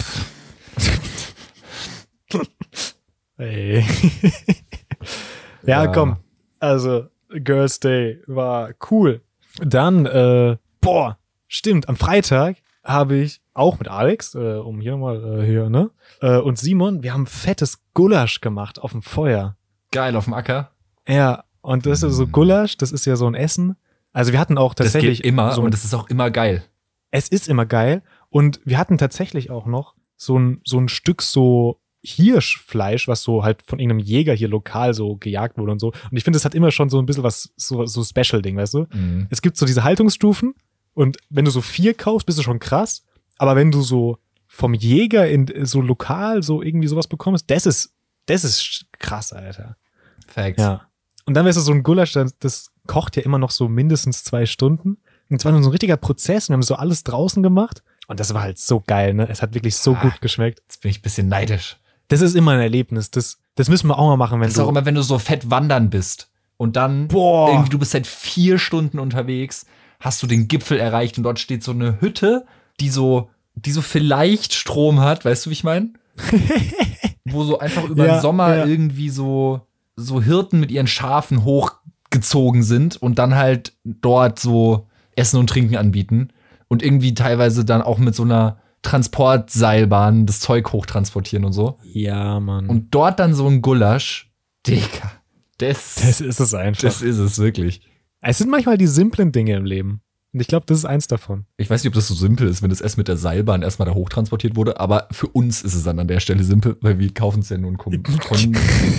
Speaker 2: Ey. ja,
Speaker 1: Ja.
Speaker 2: komm. Also, Girls Day war cool. Dann, äh, boah, stimmt, am Freitag habe ich auch mit Alex, äh, um hier mal, äh, hier, ne? Äh, und Simon, wir haben fettes Gulasch gemacht auf dem Feuer.
Speaker 1: Geil, auf dem Acker.
Speaker 2: Ja, und das ist so
Speaker 1: Mm.
Speaker 2: Gulasch, das ist ja so ein Essen. Also wir hatten auch
Speaker 1: Das
Speaker 2: tatsächlich
Speaker 1: geht immer
Speaker 2: so
Speaker 1: und das ist auch immer geil.
Speaker 2: es ist immer geil. Und wir hatten tatsächlich auch noch so ein, so ein Stück so Hirschfleisch, was so halt von irgendeinem Jäger hier lokal so gejagt wurde und so. Und ich finde, das hat immer schon so ein bisschen was, so, so Special-Ding, weißt du?
Speaker 1: Mhm.
Speaker 2: Es gibt so diese Haltungsstufen und wenn du so vier kaufst, bist du schon krass. Aber wenn du so vom Jäger in so lokal so irgendwie sowas bekommst, das ist, das ist krass, Alter.
Speaker 1: Facts.
Speaker 2: Ja. Und dann weißt du, so ein Gulasch, das, das kocht ja immer noch so mindestens zwei Stunden. Und es war nur so ein richtiger Prozess. Wir haben so alles draußen gemacht. Und das war halt so geil, ne? Es hat wirklich so
Speaker 1: Ah,
Speaker 2: gut geschmeckt.
Speaker 1: Jetzt bin ich ein bisschen neidisch.
Speaker 2: Das ist immer ein Erlebnis. Das, das müssen wir auch mal machen, wenn
Speaker 1: Das ist
Speaker 2: du...
Speaker 1: auch immer, wenn du so fett wandern bist und dann
Speaker 2: Boah.
Speaker 1: irgendwie, du bist seit vier Stunden unterwegs, hast du den Gipfel erreicht und dort steht so eine Hütte, die so, die so vielleicht Strom hat, weißt du, wie ich meine? Wo so einfach über
Speaker 2: Ja,
Speaker 1: den Sommer
Speaker 2: ja.
Speaker 1: irgendwie so, so Hirten mit ihren Schafen hochgezogen sind und dann halt dort so Essen und Trinken anbieten und irgendwie teilweise dann auch mit so einer Transportseilbahn das Zeug hochtransportieren und so.
Speaker 2: Ja, Mann.
Speaker 1: Und dort dann so ein Gulasch. Digga, das,
Speaker 2: das ist es einfach.
Speaker 1: das ist es wirklich.
Speaker 2: Es sind manchmal die simplen Dinge im Leben. Und ich glaube, das ist eins davon.
Speaker 1: Ich weiß nicht, ob das so simpel ist, wenn das Essen mit der Seilbahn erstmal da hochtransportiert wurde, aber für uns ist es dann an der Stelle simpel, weil wir kaufen es ja nun kon kon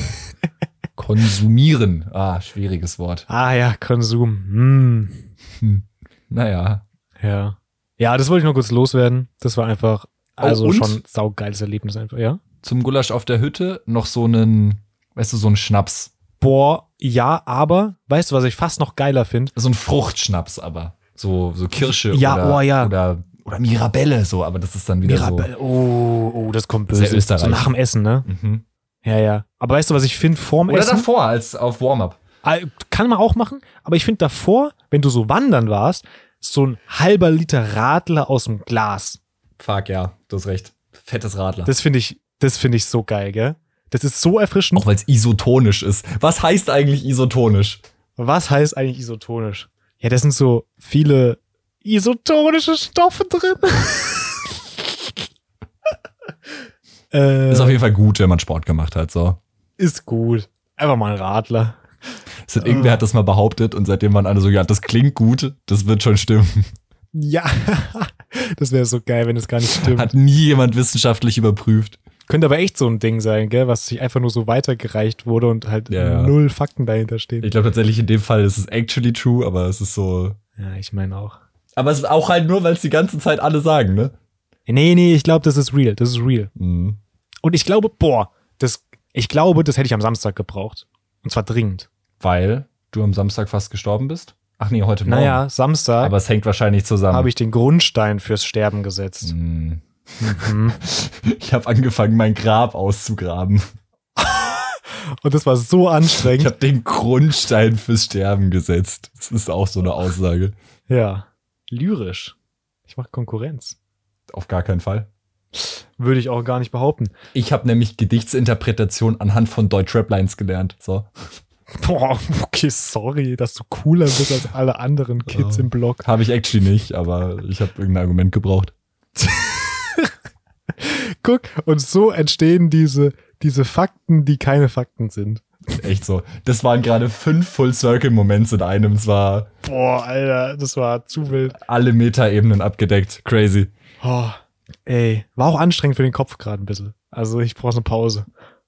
Speaker 1: konsumieren. Ah, schwieriges Wort.
Speaker 2: Ah ja, Konsum. Hm.
Speaker 1: Hm. Naja.
Speaker 2: Ja. Ja, das wollte ich noch kurz loswerden. Das war einfach, also
Speaker 1: und?
Speaker 2: schon ein saugeiles Erlebnis einfach, ja?
Speaker 1: Zum Gulasch auf der Hütte noch so einen, weißt du, so einen Schnaps.
Speaker 2: Boah, ja, aber, weißt du, was ich fast noch geiler finde?
Speaker 1: So ein Fruchtschnaps aber. So, so Kirsche
Speaker 2: Ja,
Speaker 1: oder,
Speaker 2: oh ja.
Speaker 1: oder, oder Mirabelle, so, aber das ist dann wieder
Speaker 2: Mirabelle. Oh, oh, das kommt
Speaker 1: Sehr
Speaker 2: böse.
Speaker 1: österreichisch.
Speaker 2: So nach dem Essen, ne?
Speaker 1: so. Mhm.
Speaker 2: Ja, ja. Aber weißt du, was ich finde vorm
Speaker 1: Oder
Speaker 2: Essen?
Speaker 1: davor, als auf Warm-up.
Speaker 2: Ah, kann man auch machen, aber ich finde davor, wenn du so wandern warst, so ein halber Liter Radler aus dem Glas.
Speaker 1: Fuck, ja, du hast recht. Fettes Radler.
Speaker 2: Das finde ich, das finde ich so geil, gell? Das ist so erfrischend.
Speaker 1: Auch weil es isotonisch ist. Was heißt eigentlich isotonisch?
Speaker 2: Was heißt eigentlich isotonisch? Ja, da sind so viele isotonische Stoffe drin. äh,
Speaker 1: Ist auf jeden Fall gut, wenn man Sport gemacht hat. So.
Speaker 2: ist gut. Einfach mal ein Radler.
Speaker 1: Es hat, irgendwer hat das mal behauptet und seitdem waren alle so, ja, das klingt gut, das wird schon stimmen.
Speaker 2: Ja, das wäre so geil, wenn es gar nicht stimmt.
Speaker 1: Hat nie jemand wissenschaftlich überprüft.
Speaker 2: Könnte aber echt so ein Ding sein, gell, was sich einfach nur so weitergereicht wurde und halt
Speaker 1: Ja, ja.
Speaker 2: null Fakten dahinter stehen.
Speaker 1: Ich glaube tatsächlich in dem Fall ist es actually true, aber es ist so.
Speaker 2: Ja, ich meine auch.
Speaker 1: Aber es ist auch halt nur, weil es die ganze Zeit alle sagen, ne?
Speaker 2: Nee, nee, ich glaube, das ist real. Das ist real.
Speaker 1: Mhm.
Speaker 2: Und ich glaube, boah, das, ich glaube, das hätte ich am Samstag gebraucht. Und zwar dringend.
Speaker 1: Weil du am Samstag fast gestorben bist? Ach nee, heute Morgen.
Speaker 2: Naja, Samstag
Speaker 1: Aber es hängt wahrscheinlich zusammen.
Speaker 2: habe ich den Grundstein fürs Sterben gesetzt.
Speaker 1: Mhm.
Speaker 2: Mhm.
Speaker 1: Ich habe angefangen, mein Grab auszugraben.
Speaker 2: Und das war so
Speaker 1: Ich
Speaker 2: anstrengend.
Speaker 1: habe den Grundstein fürs Sterben gesetzt. Das ist auch so eine Aussage.
Speaker 2: Ja. Lyrisch. Ich mache Konkurrenz.
Speaker 1: Auf gar keinen Fall.
Speaker 2: Würde ich auch gar nicht behaupten.
Speaker 1: Ich habe nämlich Gedichtsinterpretation anhand von Deutsch-Rap-Lines gelernt. So.
Speaker 2: Boah, okay, sorry, dass du cooler bist als alle anderen Kids
Speaker 1: Oh.
Speaker 2: im Block.
Speaker 1: Habe ich actually nicht, aber ich habe irgendein Argument gebraucht.
Speaker 2: Guck, und so entstehen diese, diese Fakten, die keine Fakten sind.
Speaker 1: Echt so. Das waren gerade fünf Full-Circle-Moments in einem. Es war
Speaker 2: Boah, Alter, das war zu wild.
Speaker 1: alle Metaebenen abgedeckt. Crazy.
Speaker 2: Oh, ey, war auch anstrengend für den Kopf gerade ein bisschen. Also ich brauche eine Pause.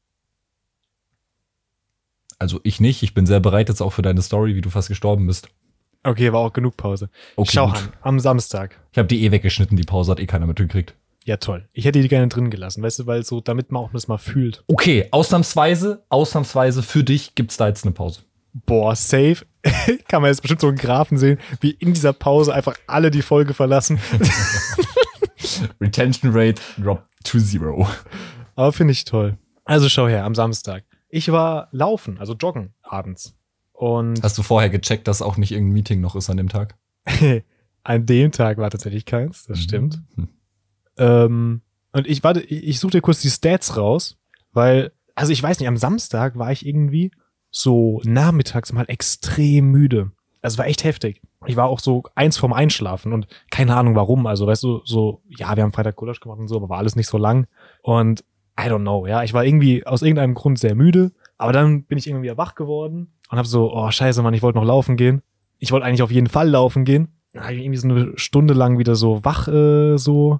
Speaker 1: Also ich nicht. Ich bin sehr bereit jetzt auch für deine Story, wie du fast gestorben bist.
Speaker 2: Okay, war auch genug Pause.
Speaker 1: Okay,
Speaker 2: Schau
Speaker 1: gut.
Speaker 2: an, am Samstag.
Speaker 1: Ich habe die eh weggeschnitten. Die Pause hat eh keiner mitgekriegt.
Speaker 2: Ja, toll. Ich hätte die gerne drin gelassen, weißt du, weil so, damit man auch das mal fühlt.
Speaker 1: Okay, ausnahmsweise, ausnahmsweise für dich gibt's da jetzt eine Pause.
Speaker 2: Boah, safe. Kann man jetzt bestimmt so einen Graphen sehen, wie in dieser Pause einfach alle die Folge verlassen.
Speaker 1: Retention Rate dropped to zero.
Speaker 2: Aber finde ich toll. Also schau her, am Samstag. Ich war laufen, also joggen abends. Und
Speaker 1: Hast du vorher gecheckt, dass auch nicht irgendein Meeting noch ist an dem Tag?
Speaker 2: an dem Tag war tatsächlich keins, das stimmt.
Speaker 1: Hm.
Speaker 2: Ähm, und ich warte, ich, ich suche dir kurz die Stats raus, weil, also ich weiß nicht, am Samstag war ich irgendwie so nachmittags mal extrem müde. Also es war echt heftig. Ich war auch so eins vorm Einschlafen und keine Ahnung warum. Also weißt du, so, ja, wir haben Freitag Gulasch gemacht und so, aber war alles nicht so lang. Und I don't know, ja, ich war irgendwie aus irgendeinem Grund sehr müde, aber dann bin ich irgendwie wieder wach geworden und hab so, oh scheiße, Mann, ich wollte noch laufen gehen. Ich wollte eigentlich auf jeden Fall laufen gehen. Dann habe ich irgendwie so eine Stunde lang wieder so wach, äh, so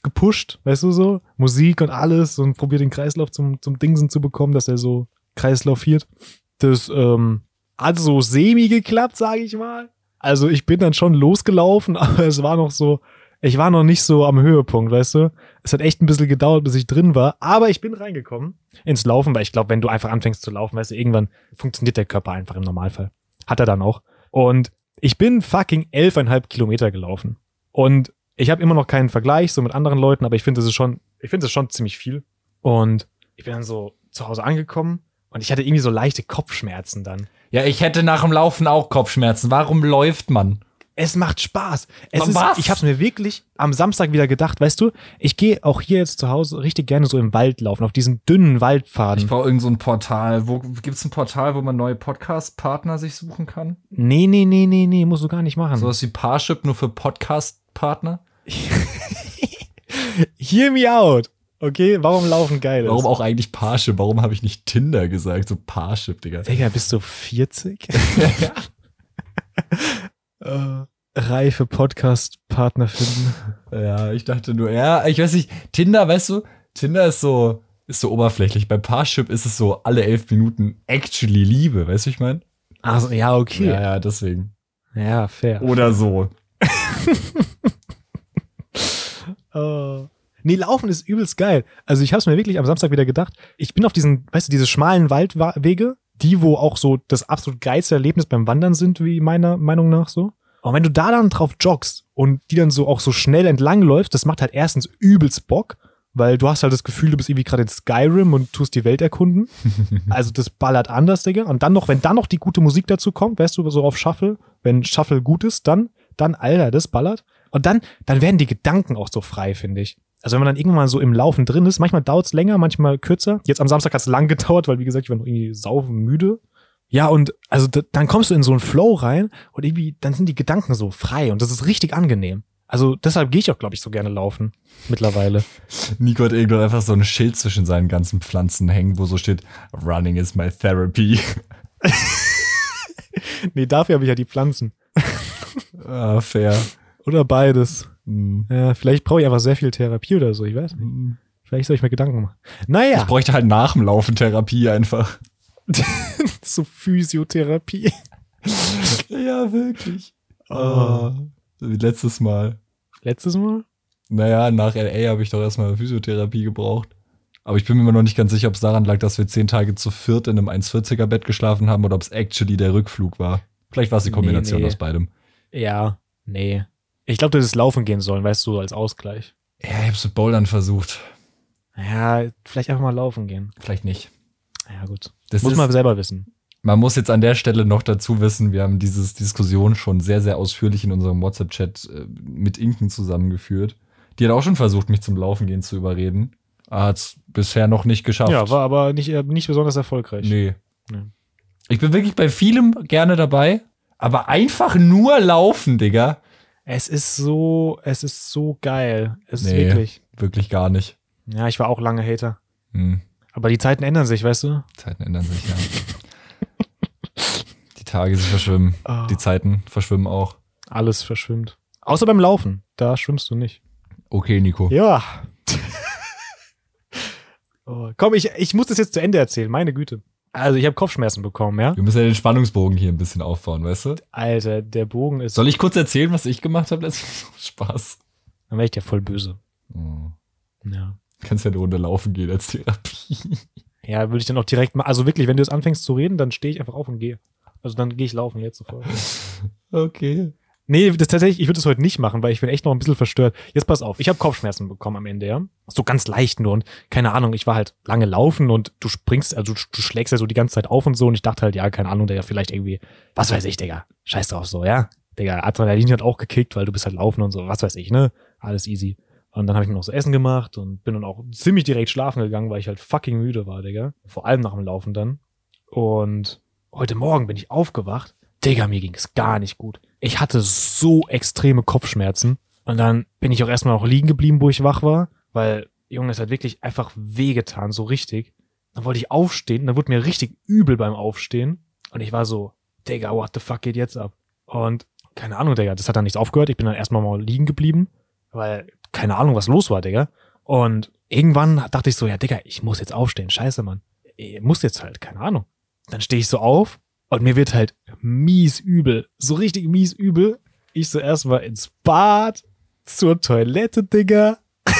Speaker 2: gepusht, weißt du so? Musik und alles und probiert den Kreislauf zum, zum Dingsen zu bekommen, dass er so kreislaufiert. Das ähm, hat so semi geklappt, sage ich mal. Also ich bin dann schon losgelaufen, aber es war noch so, ich war noch nicht so am Höhepunkt, weißt du? Es hat echt ein bisschen gedauert, bis ich drin war, aber ich bin reingekommen ins Laufen, weil ich glaube, wenn du einfach anfängst zu laufen, weißt du, irgendwann funktioniert der Körper einfach im Normalfall. Hat er dann auch. Und ich bin fucking elfeinhalb Kilometer gelaufen. Und ich habe immer noch keinen Vergleich so mit anderen Leuten, aber ich finde, das ist schon, ich finde das schon ziemlich viel. Und ich bin dann so zu Hause angekommen und ich hatte irgendwie so leichte Kopfschmerzen dann.
Speaker 1: Ja, ich hätte nach dem Laufen auch Kopfschmerzen. Warum läuft man?
Speaker 2: Es macht Spaß. Es
Speaker 1: Aber
Speaker 2: ist,
Speaker 1: was?
Speaker 2: Ich habe es mir wirklich am Samstag wieder gedacht, weißt du, ich gehe auch hier jetzt zu Hause richtig gerne so im Wald laufen, auf diesen dünnen Waldpfaden.
Speaker 1: Ich brauche irgend so ein Portal. Wo gibt's ein Portal, wo man neue Podcast-Partner sich suchen kann?
Speaker 2: Nee, nee, nee, nee, nee, musst du gar nicht machen.
Speaker 1: Sowas wie Parship nur für Podcast-Partner?
Speaker 2: Hear me out. Okay, warum Laufen geil ist.
Speaker 1: Warum auch eigentlich Parship? Warum habe ich nicht Tinder gesagt? So Parship, Digga.
Speaker 2: Digga, bist du vierzig? äh, reife Podcast-Partner finden.
Speaker 1: Ja, ich dachte nur, ja, ich weiß nicht, Tinder, weißt du, Tinder ist so, ist so oberflächlich. Bei Parship ist es so alle elf Minuten actually Liebe, weißt du, ich meine?
Speaker 2: Also, ja, okay.
Speaker 1: Ja, ja, deswegen.
Speaker 2: Ja, fair.
Speaker 1: Oder so.
Speaker 2: uh. Nee, Laufen ist übelst geil. Also ich habe es mir wirklich am Samstag wieder gedacht. Ich bin auf diesen, weißt du, diese schmalen Waldwege, die, wo auch so das absolut geilste Erlebnis beim Wandern sind, wie meiner Meinung nach so. Und wenn du da dann drauf joggst und die dann so auch so schnell entlang läufst, das macht halt erstens übelst Bock, weil du hast halt das Gefühl, du bist irgendwie gerade in Skyrim und tust die Welt erkunden. Also das ballert anders, Digga. Und dann noch, wenn dann noch die gute Musik dazu kommt, weißt du, so auf Shuffle, wenn Shuffle gut ist, dann, dann, Alter, das ballert. Und dann, dann werden die Gedanken auch so frei, finde ich. Also wenn man dann irgendwann mal so im Laufen drin ist, manchmal dauert es länger, manchmal kürzer. Jetzt am Samstag hat es lang gedauert, weil wie gesagt, ich war noch irgendwie saufen müde. Ja, und also da, dann kommst du in so einen Flow rein und irgendwie, dann sind die Gedanken so frei und das ist richtig angenehm. Also deshalb gehe ich auch, glaube ich, so gerne laufen mittlerweile.
Speaker 1: Nico hat irgendwann einfach so ein Schild zwischen seinen ganzen Pflanzen hängen, wo so steht, Running is my therapy.
Speaker 2: Nee, dafür habe ich ja die Pflanzen.
Speaker 1: Ah, fair.
Speaker 2: Oder beides.
Speaker 1: Hm.
Speaker 2: Ja, vielleicht brauche ich einfach sehr viel Therapie oder so, ich weiß nicht. Vielleicht soll ich mir Gedanken machen. Naja.
Speaker 1: Ich bräuchte halt nach dem Laufen Therapie einfach.
Speaker 2: So Physiotherapie.
Speaker 1: Ja, wirklich. Oh. Wie letztes Mal.
Speaker 2: Letztes Mal?
Speaker 1: Naja, nach L A habe ich doch erstmal Physiotherapie gebraucht. Aber ich bin mir immer noch nicht ganz sicher, ob es daran lag, dass wir zehn Tage zu viert in einem eins vierziger Bett geschlafen haben oder ob es actually der Rückflug war. Vielleicht war es die Kombination
Speaker 2: nee, nee.
Speaker 1: aus beidem.
Speaker 2: Ja, nee. Ich glaube, du hättest laufen gehen sollen, weißt du, als Ausgleich.
Speaker 1: Ja, ich hab's mit Bouldern versucht.
Speaker 2: Ja, vielleicht einfach mal laufen gehen.
Speaker 1: Vielleicht nicht.
Speaker 2: Ja, gut.
Speaker 1: Das
Speaker 2: muss
Speaker 1: ist,
Speaker 2: man selber wissen.
Speaker 1: Man muss jetzt an der Stelle noch dazu wissen, wir haben diese Diskussion schon sehr, sehr ausführlich in unserem WhatsApp-Chat äh, mit Inken zusammengeführt. Die hat auch schon versucht, mich zum Laufen gehen zu überreden. Hat's bisher noch nicht geschafft.
Speaker 2: Ja, war aber nicht, nicht besonders erfolgreich.
Speaker 1: Nee.
Speaker 2: Nee.
Speaker 1: Ich bin wirklich bei vielem gerne dabei, aber einfach nur laufen, Digga.
Speaker 2: Es ist so, es ist so geil. Es ist
Speaker 1: Nee.
Speaker 2: wirklich.
Speaker 1: Wirklich gar nicht.
Speaker 2: Ja, ich war auch lange Hater.
Speaker 1: Hm.
Speaker 2: Aber die Zeiten ändern sich, weißt du?
Speaker 1: Zeiten ändern sich, ja. Die Tage, sie verschwimmen.
Speaker 2: Oh.
Speaker 1: Die Zeiten verschwimmen auch.
Speaker 2: Alles verschwimmt. Außer beim Laufen. Da schwimmst du nicht.
Speaker 1: Okay, Nico.
Speaker 2: Ja. Oh, komm, ich, ich muss das jetzt zu Ende erzählen. Meine Güte. Also, ich habe Kopfschmerzen bekommen, ja?
Speaker 1: Wir müssen ja den Spannungsbogen hier ein bisschen aufbauen, weißt du?
Speaker 2: Alter, der Bogen ist.
Speaker 1: Soll ich kurz erzählen, was ich gemacht habe letztes Mal? Spaß.
Speaker 2: Dann wäre ich dir voll böse.
Speaker 1: Oh.
Speaker 2: Ja.
Speaker 1: Kannst ja eine Runde laufen gehen als Therapie.
Speaker 2: Ja, würde ich dann auch direkt mal. Also wirklich, wenn du jetzt anfängst zu reden, dann stehe ich einfach auf und gehe. Also dann gehe ich laufen jetzt sofort.
Speaker 1: Okay.
Speaker 2: Nee, das tatsächlich, ich würde das heute nicht machen, weil ich bin echt noch ein bisschen verstört. Jetzt pass auf, ich habe Kopfschmerzen bekommen am Ende, ja. So ganz leicht nur und keine Ahnung, ich war halt lange laufen und du springst, also du, du schlägst ja so die ganze Zeit auf und so und ich dachte halt, ja, keine Ahnung, Digga, vielleicht irgendwie, was weiß ich, Digga, scheiß drauf so, ja. Digga, Adrenalin hat auch gekickt, weil du bist halt laufen und so, was weiß ich, ne? Alles easy. Und dann habe ich mir noch so Essen gemacht und bin dann auch ziemlich direkt schlafen gegangen, weil ich halt fucking müde war, Digga. Vor allem nach dem Laufen dann. Und heute Morgen bin ich aufgewacht. Digga, mir ging es gar nicht gut. Ich hatte so extreme Kopfschmerzen. Und dann bin ich auch erstmal noch liegen geblieben, wo ich wach war. Weil, Junge, es hat wirklich einfach wehgetan, so richtig. Dann wollte ich aufstehen, dann wurde mir richtig übel beim Aufstehen. Und ich war so, Digga, what the fuck geht jetzt ab? Und keine Ahnung, Digga, das hat dann nicht aufgehört. Ich bin dann erstmal mal liegen geblieben. Weil keine Ahnung, was los war, Digga. Und irgendwann dachte ich so, ja, Digga, ich muss jetzt aufstehen. Scheiße, Mann. Ich muss jetzt halt, keine Ahnung. Dann stehe ich so auf und mir wird halt mies übel. So richtig mies übel. Ich so erstmal ins Bad, zur Toilette, Digga.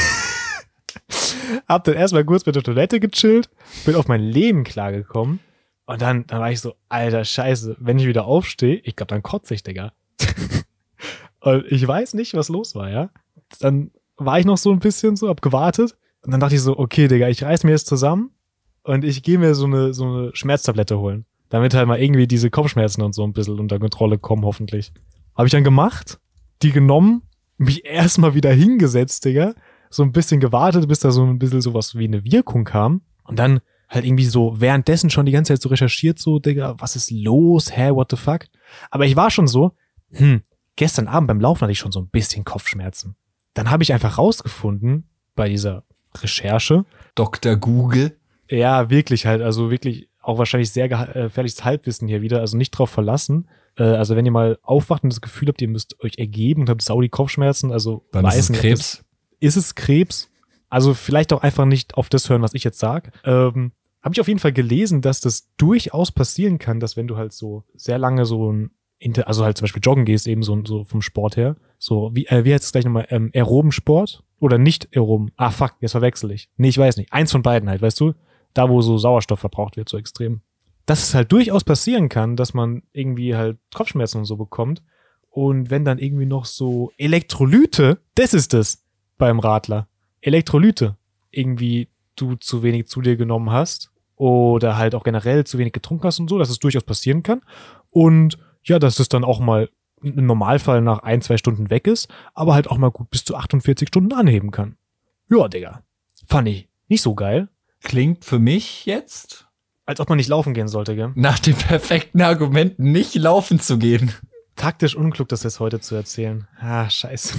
Speaker 2: Hab dann erstmal kurz mit der Toilette gechillt, bin auf mein Leben klargekommen. Und dann, dann war ich so, alter Scheiße, wenn ich wieder aufstehe, ich glaube, dann kotze ich, Digga. Und ich weiß nicht, was los war, ja. Dann war ich noch so ein bisschen so, hab gewartet. Und dann dachte ich so, okay, Digga, ich reiß mir jetzt zusammen und ich gehe mir so eine, so eine Schmerztablette holen. Damit halt mal irgendwie diese Kopfschmerzen und so ein bisschen unter Kontrolle kommen, hoffentlich. Habe ich dann gemacht, die genommen, mich erstmal wieder hingesetzt, Digga. So ein bisschen gewartet, bis da so ein bisschen sowas wie eine Wirkung kam. Und dann halt irgendwie so währenddessen schon die ganze Zeit so recherchiert, so, Digga, was ist los? Hä, what the fuck? Aber ich war schon so, hm, gestern Abend beim Laufen hatte ich schon so ein bisschen Kopfschmerzen. Dann habe ich einfach rausgefunden, bei dieser Recherche.
Speaker 1: Doktor Google.
Speaker 2: Ja, wirklich halt, also wirklich auch wahrscheinlich sehr gefährliches Halbwissen hier wieder, also nicht drauf verlassen. Äh, also wenn ihr mal aufwacht und das Gefühl habt, ihr müsst euch ergeben und habt Saudi Kopfschmerzen, also
Speaker 1: dann ist es Krebs.
Speaker 2: Ist es Krebs? Also vielleicht auch einfach nicht auf das hören, was ich jetzt sage. Ähm, habe ich auf jeden Fall gelesen, dass das durchaus passieren kann, dass wenn du halt so sehr lange so ein, Inter- also halt zum Beispiel joggen gehst, eben so, so vom Sport her, so, wie, äh, wie heißt es gleich nochmal, ähm, aeroben Sport oder nicht aeroben? Ah, fuck, jetzt verwechsel ich. Nee, ich weiß nicht. Eins von beiden halt, weißt du? Da, wo so Sauerstoff verbraucht wird, so extrem. Dass es halt durchaus passieren kann, dass man irgendwie halt Kopfschmerzen und so bekommt. Und wenn dann irgendwie noch so Elektrolyte, das ist es beim Radler. Elektrolyte. Irgendwie du zu wenig zu dir genommen hast oder halt auch generell zu wenig getrunken hast und so, dass es durchaus passieren kann. Und ja, dass es dann auch mal im Normalfall nach ein, zwei Stunden weg ist, aber halt auch mal gut bis zu achtundvierzig Stunden anheben kann. Ja, Digga. Fand ich nicht so geil.
Speaker 1: Klingt für mich jetzt,
Speaker 2: als ob man nicht laufen gehen sollte, gell?
Speaker 1: Nach dem perfekten Argument, nicht laufen zu gehen.
Speaker 2: Taktisch unklug, das jetzt heute zu erzählen. Ah, scheiße.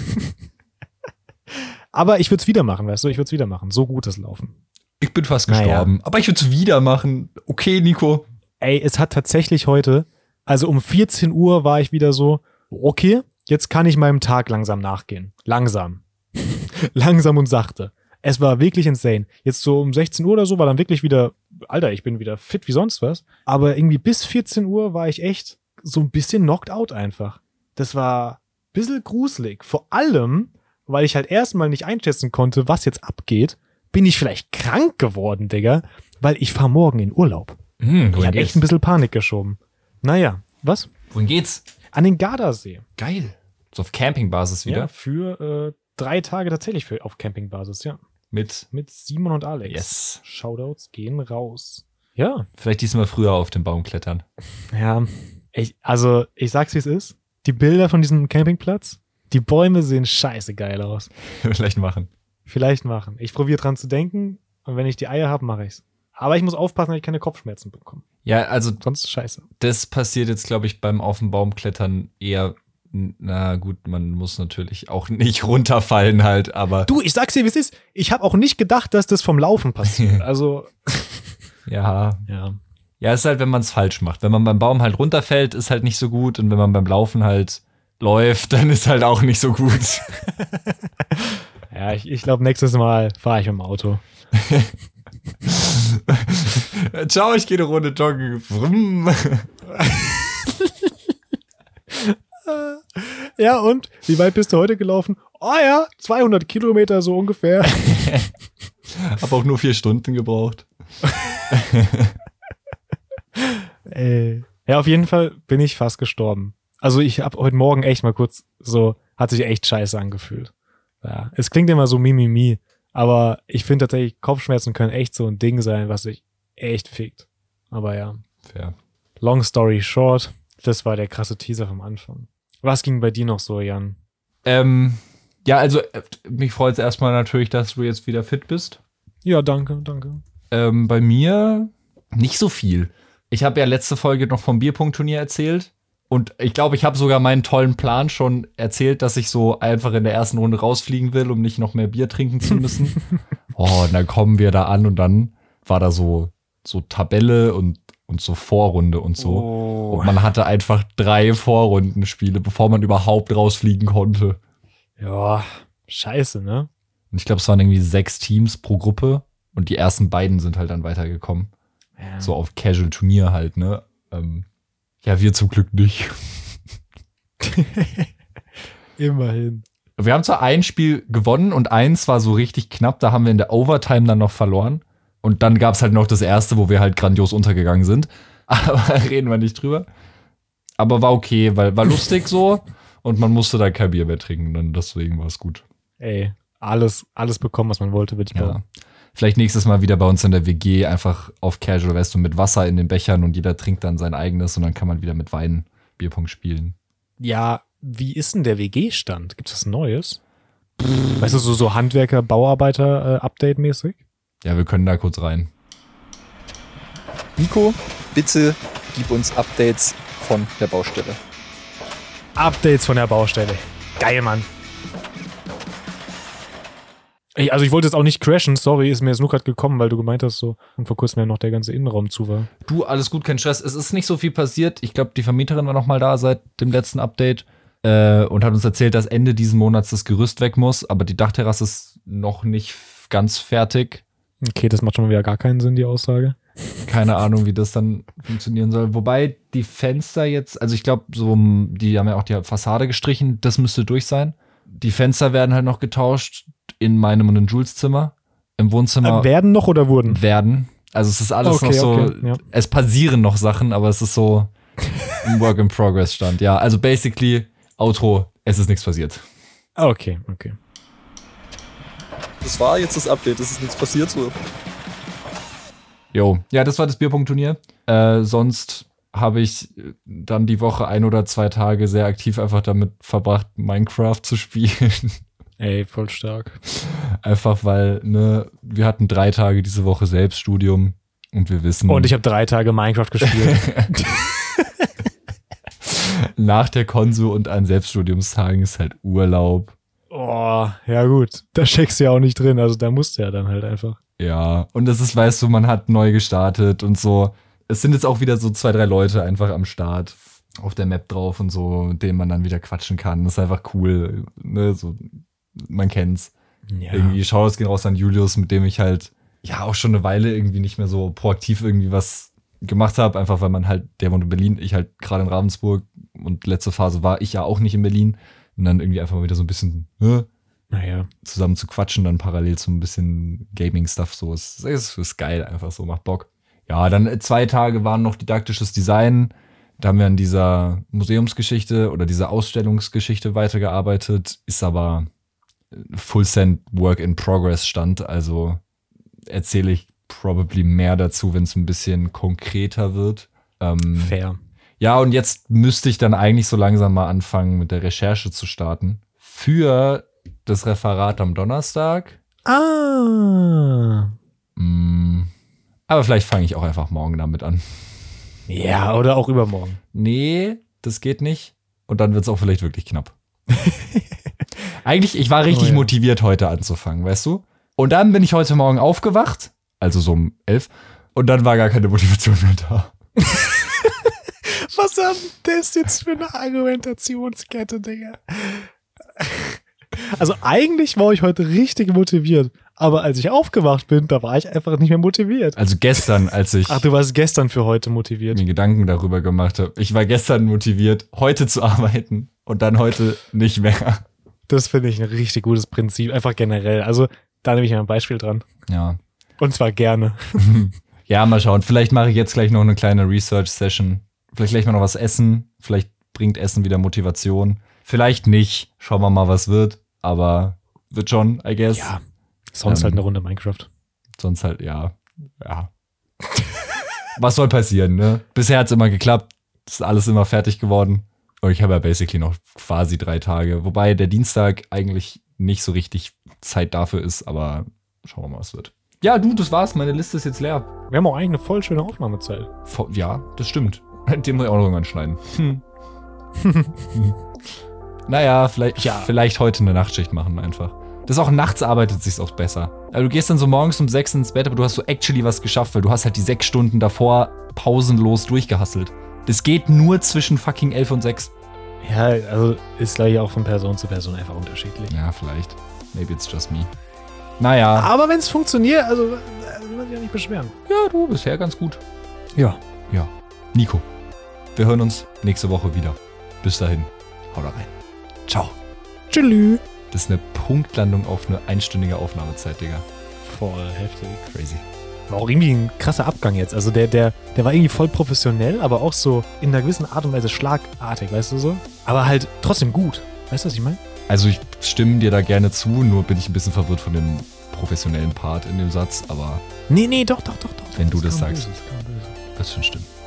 Speaker 2: Aber ich würde es wieder machen, weißt du? Ich würde es wieder machen. So gut das Laufen.
Speaker 1: Ich bin fast gestorben. Naja. Aber ich würde es wieder machen. Okay, Nico.
Speaker 2: Ey, es hat tatsächlich heute, also um vierzehn Uhr war ich wieder so, okay, jetzt kann ich meinem Tag langsam nachgehen. Langsam. Langsam und sachte. Es war wirklich insane. Jetzt so um sechzehn Uhr oder so war dann wirklich wieder, Alter, ich bin wieder fit wie sonst was. Aber irgendwie bis vierzehn Uhr war ich echt so ein bisschen knocked out einfach. Das war ein bisschen gruselig. Vor allem, weil ich halt erstmal nicht einschätzen konnte, was jetzt abgeht, bin ich vielleicht krank geworden, Digga, weil ich fahr morgen in Urlaub.
Speaker 1: Hm,
Speaker 2: ich hab echt ein bisschen Panik geschoben. Naja, was?
Speaker 1: Wohin geht's?
Speaker 2: An den Gardasee.
Speaker 1: Geil. So auf Campingbasis wieder?
Speaker 2: Ja, für äh, drei Tage tatsächlich für, auf Campingbasis, ja.
Speaker 1: Mit?
Speaker 2: Mit Simon und Alex.
Speaker 1: Yes.
Speaker 2: Shoutouts gehen raus. Ja.
Speaker 1: Vielleicht diesmal früher auf den Baum klettern.
Speaker 2: Ja, ich, also ich sag's wie es ist. Die Bilder von diesem Campingplatz, die Bäume sehen scheiße geil aus.
Speaker 1: Vielleicht machen.
Speaker 2: Vielleicht machen. Ich probiere dran zu denken und wenn ich die Eier habe, mache ich's. Aber ich muss aufpassen, dass ich keine Kopfschmerzen bekomme.
Speaker 1: Ja, also
Speaker 2: sonst scheiße.
Speaker 1: Das passiert jetzt, glaube ich, beim auf den Baum klettern eher. Na gut, man muss natürlich auch nicht runterfallen halt, aber.
Speaker 2: Du, ich sag's dir, wie es ist. Ich habe auch nicht gedacht, dass das vom Laufen passiert. Also.
Speaker 1: ja.
Speaker 2: Ja.
Speaker 1: Ja, ist halt, wenn man es falsch macht. Wenn man beim Baum halt runterfällt, ist halt nicht so gut. Und wenn man beim Laufen halt läuft, dann ist halt auch nicht so gut.
Speaker 2: Ja, ich, ich glaube, nächstes Mal fahre ich mit dem Auto.
Speaker 1: Ciao, ich gehe eine Runde joggen. Vroom.
Speaker 2: Ja, und? Wie weit bist du heute gelaufen? Oh ja, zweihundert Kilometer so ungefähr.
Speaker 1: Hab auch nur vier Stunden gebraucht.
Speaker 2: Ey. Ja, auf jeden Fall bin ich fast gestorben. Also ich habe heute Morgen echt mal kurz so, hat sich echt scheiße angefühlt. Ja, es klingt immer so mimimi, aber ich finde tatsächlich, Kopfschmerzen können echt so ein Ding sein, was sich echt fickt. Aber ja.
Speaker 1: Fair.
Speaker 2: Long story short, das war der krasse Teaser vom Anfang. Was ging bei dir noch so, Jan?
Speaker 1: Ähm, ja, also mich freut es erstmal natürlich, dass du jetzt wieder fit bist.
Speaker 2: Ja, danke, danke.
Speaker 1: Ähm, bei mir nicht so viel. Ich habe ja letzte Folge noch vom Bierpunktturnier erzählt. Und ich glaube, ich habe sogar meinen tollen Plan schon erzählt, dass ich so einfach in der ersten Runde rausfliegen will, um nicht noch mehr Bier trinken zu müssen. Oh, und dann kommen wir da an und dann war da so, so Tabelle und, und so Vorrunde und so.
Speaker 2: Oh.
Speaker 1: Und man hatte einfach drei Vorrundenspiele, bevor man überhaupt rausfliegen konnte.
Speaker 2: Ja, Scheiße, ne?
Speaker 1: Und ich glaube, es waren irgendwie sechs Teams pro Gruppe und die ersten beiden sind halt dann weitergekommen.
Speaker 2: Ja.
Speaker 1: So auf Casual-Turnier halt, ne? Ähm, ja, wir zum Glück nicht.
Speaker 2: Immerhin.
Speaker 1: Wir haben zwar ein Spiel gewonnen und eins war so richtig knapp, da haben wir in der Overtime dann noch verloren. Und dann gab es halt noch das erste, wo wir halt grandios untergegangen sind. Aber reden wir nicht drüber. Aber war okay, weil war lustig so und man musste da kein Bier mehr trinken, dann deswegen war es gut.
Speaker 2: Ey, alles, alles bekommen, was man wollte, würde ich
Speaker 1: Ja.
Speaker 2: behaupten.
Speaker 1: Vielleicht nächstes Mal wieder bei uns in der W G einfach auf Casual, weißt du, mit Wasser in den Bechern und jeder trinkt dann sein eigenes und dann kann man wieder mit Wein Bierpong spielen.
Speaker 2: Ja, wie ist denn der W G-Stand? Gibt's was Neues? Weißt du, so, so Handwerker, Bauarbeiter, äh, Update-mäßig?
Speaker 1: Ja, wir können da kurz rein.
Speaker 4: Nico, bitte gib uns Updates von der Baustelle.
Speaker 2: Updates von der Baustelle. Geil, Mann. Ey, also ich wollte jetzt auch nicht crashen, sorry, ist mir jetzt nur gerade gekommen, weil du gemeint hast so und vor kurzem ja noch der ganze Innenraum zu war.
Speaker 1: Du, alles gut, kein Stress. Es ist nicht so viel passiert. Ich glaube, die Vermieterin war noch mal da seit dem letzten Update äh, und hat uns erzählt, dass Ende diesen Monats das Gerüst weg muss, aber die Dachterrasse ist noch nicht f- ganz fertig.
Speaker 2: Okay, das macht schon mal wieder gar keinen Sinn, die Aussage.
Speaker 1: Keine Ahnung, wie das dann funktionieren soll. Wobei die Fenster jetzt, also ich glaube, so, die haben ja auch die Fassade gestrichen, das müsste durch sein. Die Fenster werden halt noch getauscht in meinem und in Jules Zimmer. Im Wohnzimmer
Speaker 2: Äh, werden noch oder wurden?
Speaker 1: werden. Also es ist alles
Speaker 2: Okay,
Speaker 1: noch so,
Speaker 2: okay, ja.
Speaker 1: es passieren noch Sachen, aber es ist so ein Work in Progress Stand. Ja, also basically, Outro, es ist nichts passiert.
Speaker 2: Ah, okay, okay.
Speaker 4: Das war jetzt das Update, es ist nichts passiert so.
Speaker 1: Jo, ja, das war das Bierpunkt-Turnier. Äh, sonst habe ich dann die Woche ein oder zwei Tage sehr aktiv einfach damit verbracht, Minecraft zu spielen.
Speaker 2: Ey, voll stark.
Speaker 1: Einfach weil, ne, wir hatten drei Tage diese Woche Selbststudium und wir wissen,
Speaker 2: Und ich habe drei Tage Minecraft gespielt.
Speaker 1: nach der Konso und an Selbststudiumstagen ist halt Urlaub.
Speaker 2: Oh, ja gut. Da steckst du ja auch nicht drin, also da musst du ja dann halt einfach.
Speaker 1: Ja, und das ist, weißt du, man hat neu gestartet und so. Es sind jetzt auch wieder so zwei, drei Leute einfach am Start auf der Map drauf und so, mit denen man dann wieder quatschen kann. Das ist einfach cool, ne, so, man kennt's.
Speaker 2: Ja.
Speaker 1: Irgendwie Shoutouts gehen raus an Julius, mit dem ich halt ja auch schon eine Weile irgendwie nicht mehr so proaktiv irgendwie was gemacht habe, einfach weil man halt, der wohnt in Berlin, ich halt gerade in Ravensburg und letzte Phase war ich ja auch nicht in Berlin und dann irgendwie einfach mal wieder so ein bisschen ne,
Speaker 2: Naja.
Speaker 1: zusammen zu quatschen, dann parallel zu ein bisschen Gaming-Stuff, so ist, ist, ist geil, einfach so, macht Bock. Ja, dann zwei Tage waren noch didaktisches Design, da haben wir an dieser Museumsgeschichte oder dieser Ausstellungsgeschichte weitergearbeitet, ist aber Full Send Work in Progress stand, also erzähle ich probably mehr dazu, wenn es ein bisschen konkreter wird. Ähm,
Speaker 2: Fair.
Speaker 1: ja, und jetzt müsste ich dann eigentlich so langsam mal anfangen, mit der Recherche zu starten für das Referat am Donnerstag.
Speaker 2: Ah.
Speaker 1: Mm, aber vielleicht fange ich auch einfach morgen damit an.
Speaker 2: Ja, oder auch übermorgen.
Speaker 1: Nee, das geht nicht. Und dann wird es auch vielleicht wirklich knapp. Eigentlich, ich war richtig
Speaker 2: Oh ja.
Speaker 1: motiviert, heute anzufangen, weißt du? Und dann bin ich heute Morgen aufgewacht, also so um elf, und dann war gar keine Motivation mehr da.
Speaker 2: Was hat das jetzt für eine Argumentationskette, Digga? Also eigentlich war ich heute richtig motiviert, aber als ich aufgewacht bin, da war ich einfach nicht mehr motiviert.
Speaker 1: Also gestern, als ich
Speaker 2: Ach, du warst gestern für heute motiviert.
Speaker 1: mir Gedanken darüber gemacht habe. Ich war gestern motiviert, heute zu arbeiten und dann heute nicht mehr.
Speaker 2: Das finde ich ein richtig gutes Prinzip, einfach generell. Also da nehme ich mal ein Beispiel dran.
Speaker 1: Ja.
Speaker 2: Und zwar gerne.
Speaker 1: Ja, mal schauen. Vielleicht mache ich jetzt gleich noch eine kleine Research-Session. Vielleicht gleich mal noch was essen. Vielleicht bringt Essen wieder Motivation. Vielleicht nicht. Schauen wir mal, was wird. Aber wird schon, I guess.
Speaker 2: Ja, sonst
Speaker 1: Ähm.
Speaker 2: halt eine Runde Minecraft.
Speaker 1: Sonst halt, ja. Ja. Was soll passieren, ne? Bisher hat's immer geklappt. Ist alles immer fertig geworden. Und ich habe ja basically noch quasi drei Tage. Wobei der Dienstag eigentlich nicht so richtig Zeit dafür ist. Aber schauen wir mal, was wird. Ja, du, das war's. Meine Liste ist jetzt leer.
Speaker 2: Wir haben auch eigentlich eine voll schöne Aufnahmezeit.
Speaker 1: Vo- Ja, das stimmt. Den muss ich auch noch irgendwann schneiden. Hm. Naja, vielleicht,
Speaker 2: Ja.
Speaker 1: vielleicht heute eine Nachtschicht machen einfach. Das ist auch nachts arbeitet sich's auch besser. Also du gehst dann so morgens um sechs ins Bett, aber du hast so actually was geschafft, weil du hast halt die sechs Stunden davor pausenlos durchgehasselt. Das geht nur zwischen fucking elf und sechs.
Speaker 2: Ja, also ist gleich auch von Person zu Person einfach unterschiedlich.
Speaker 1: Ja, vielleicht. Maybe it's just me. Naja.
Speaker 2: Aber wenn es funktioniert, also will man sich ja nicht beschweren.
Speaker 1: Ja, du, bisher ganz gut.
Speaker 2: Ja.
Speaker 1: Ja. Nico, wir hören uns nächste Woche wieder. Bis dahin, haut rein. Ciao.
Speaker 2: Tschüss.
Speaker 1: Das ist eine Punktlandung auf eine einstündige Aufnahmezeit, Digga.
Speaker 2: Voll heftig.
Speaker 1: Crazy.
Speaker 2: War auch irgendwie ein krasser Abgang jetzt. Also der, der, der war irgendwie voll professionell, aber auch so in einer gewissen Art und Weise schlagartig, weißt du so? Aber halt trotzdem gut. Weißt du, was ich meine?
Speaker 1: Also ich stimme dir da gerne zu, nur bin ich ein bisschen verwirrt von dem professionellen Part in dem Satz, aber
Speaker 2: Nee, nee, doch, doch, doch, doch.
Speaker 1: Wenn du das
Speaker 2: kam
Speaker 1: sagst.
Speaker 2: Böses, kam Böses.
Speaker 1: das schon stimmt.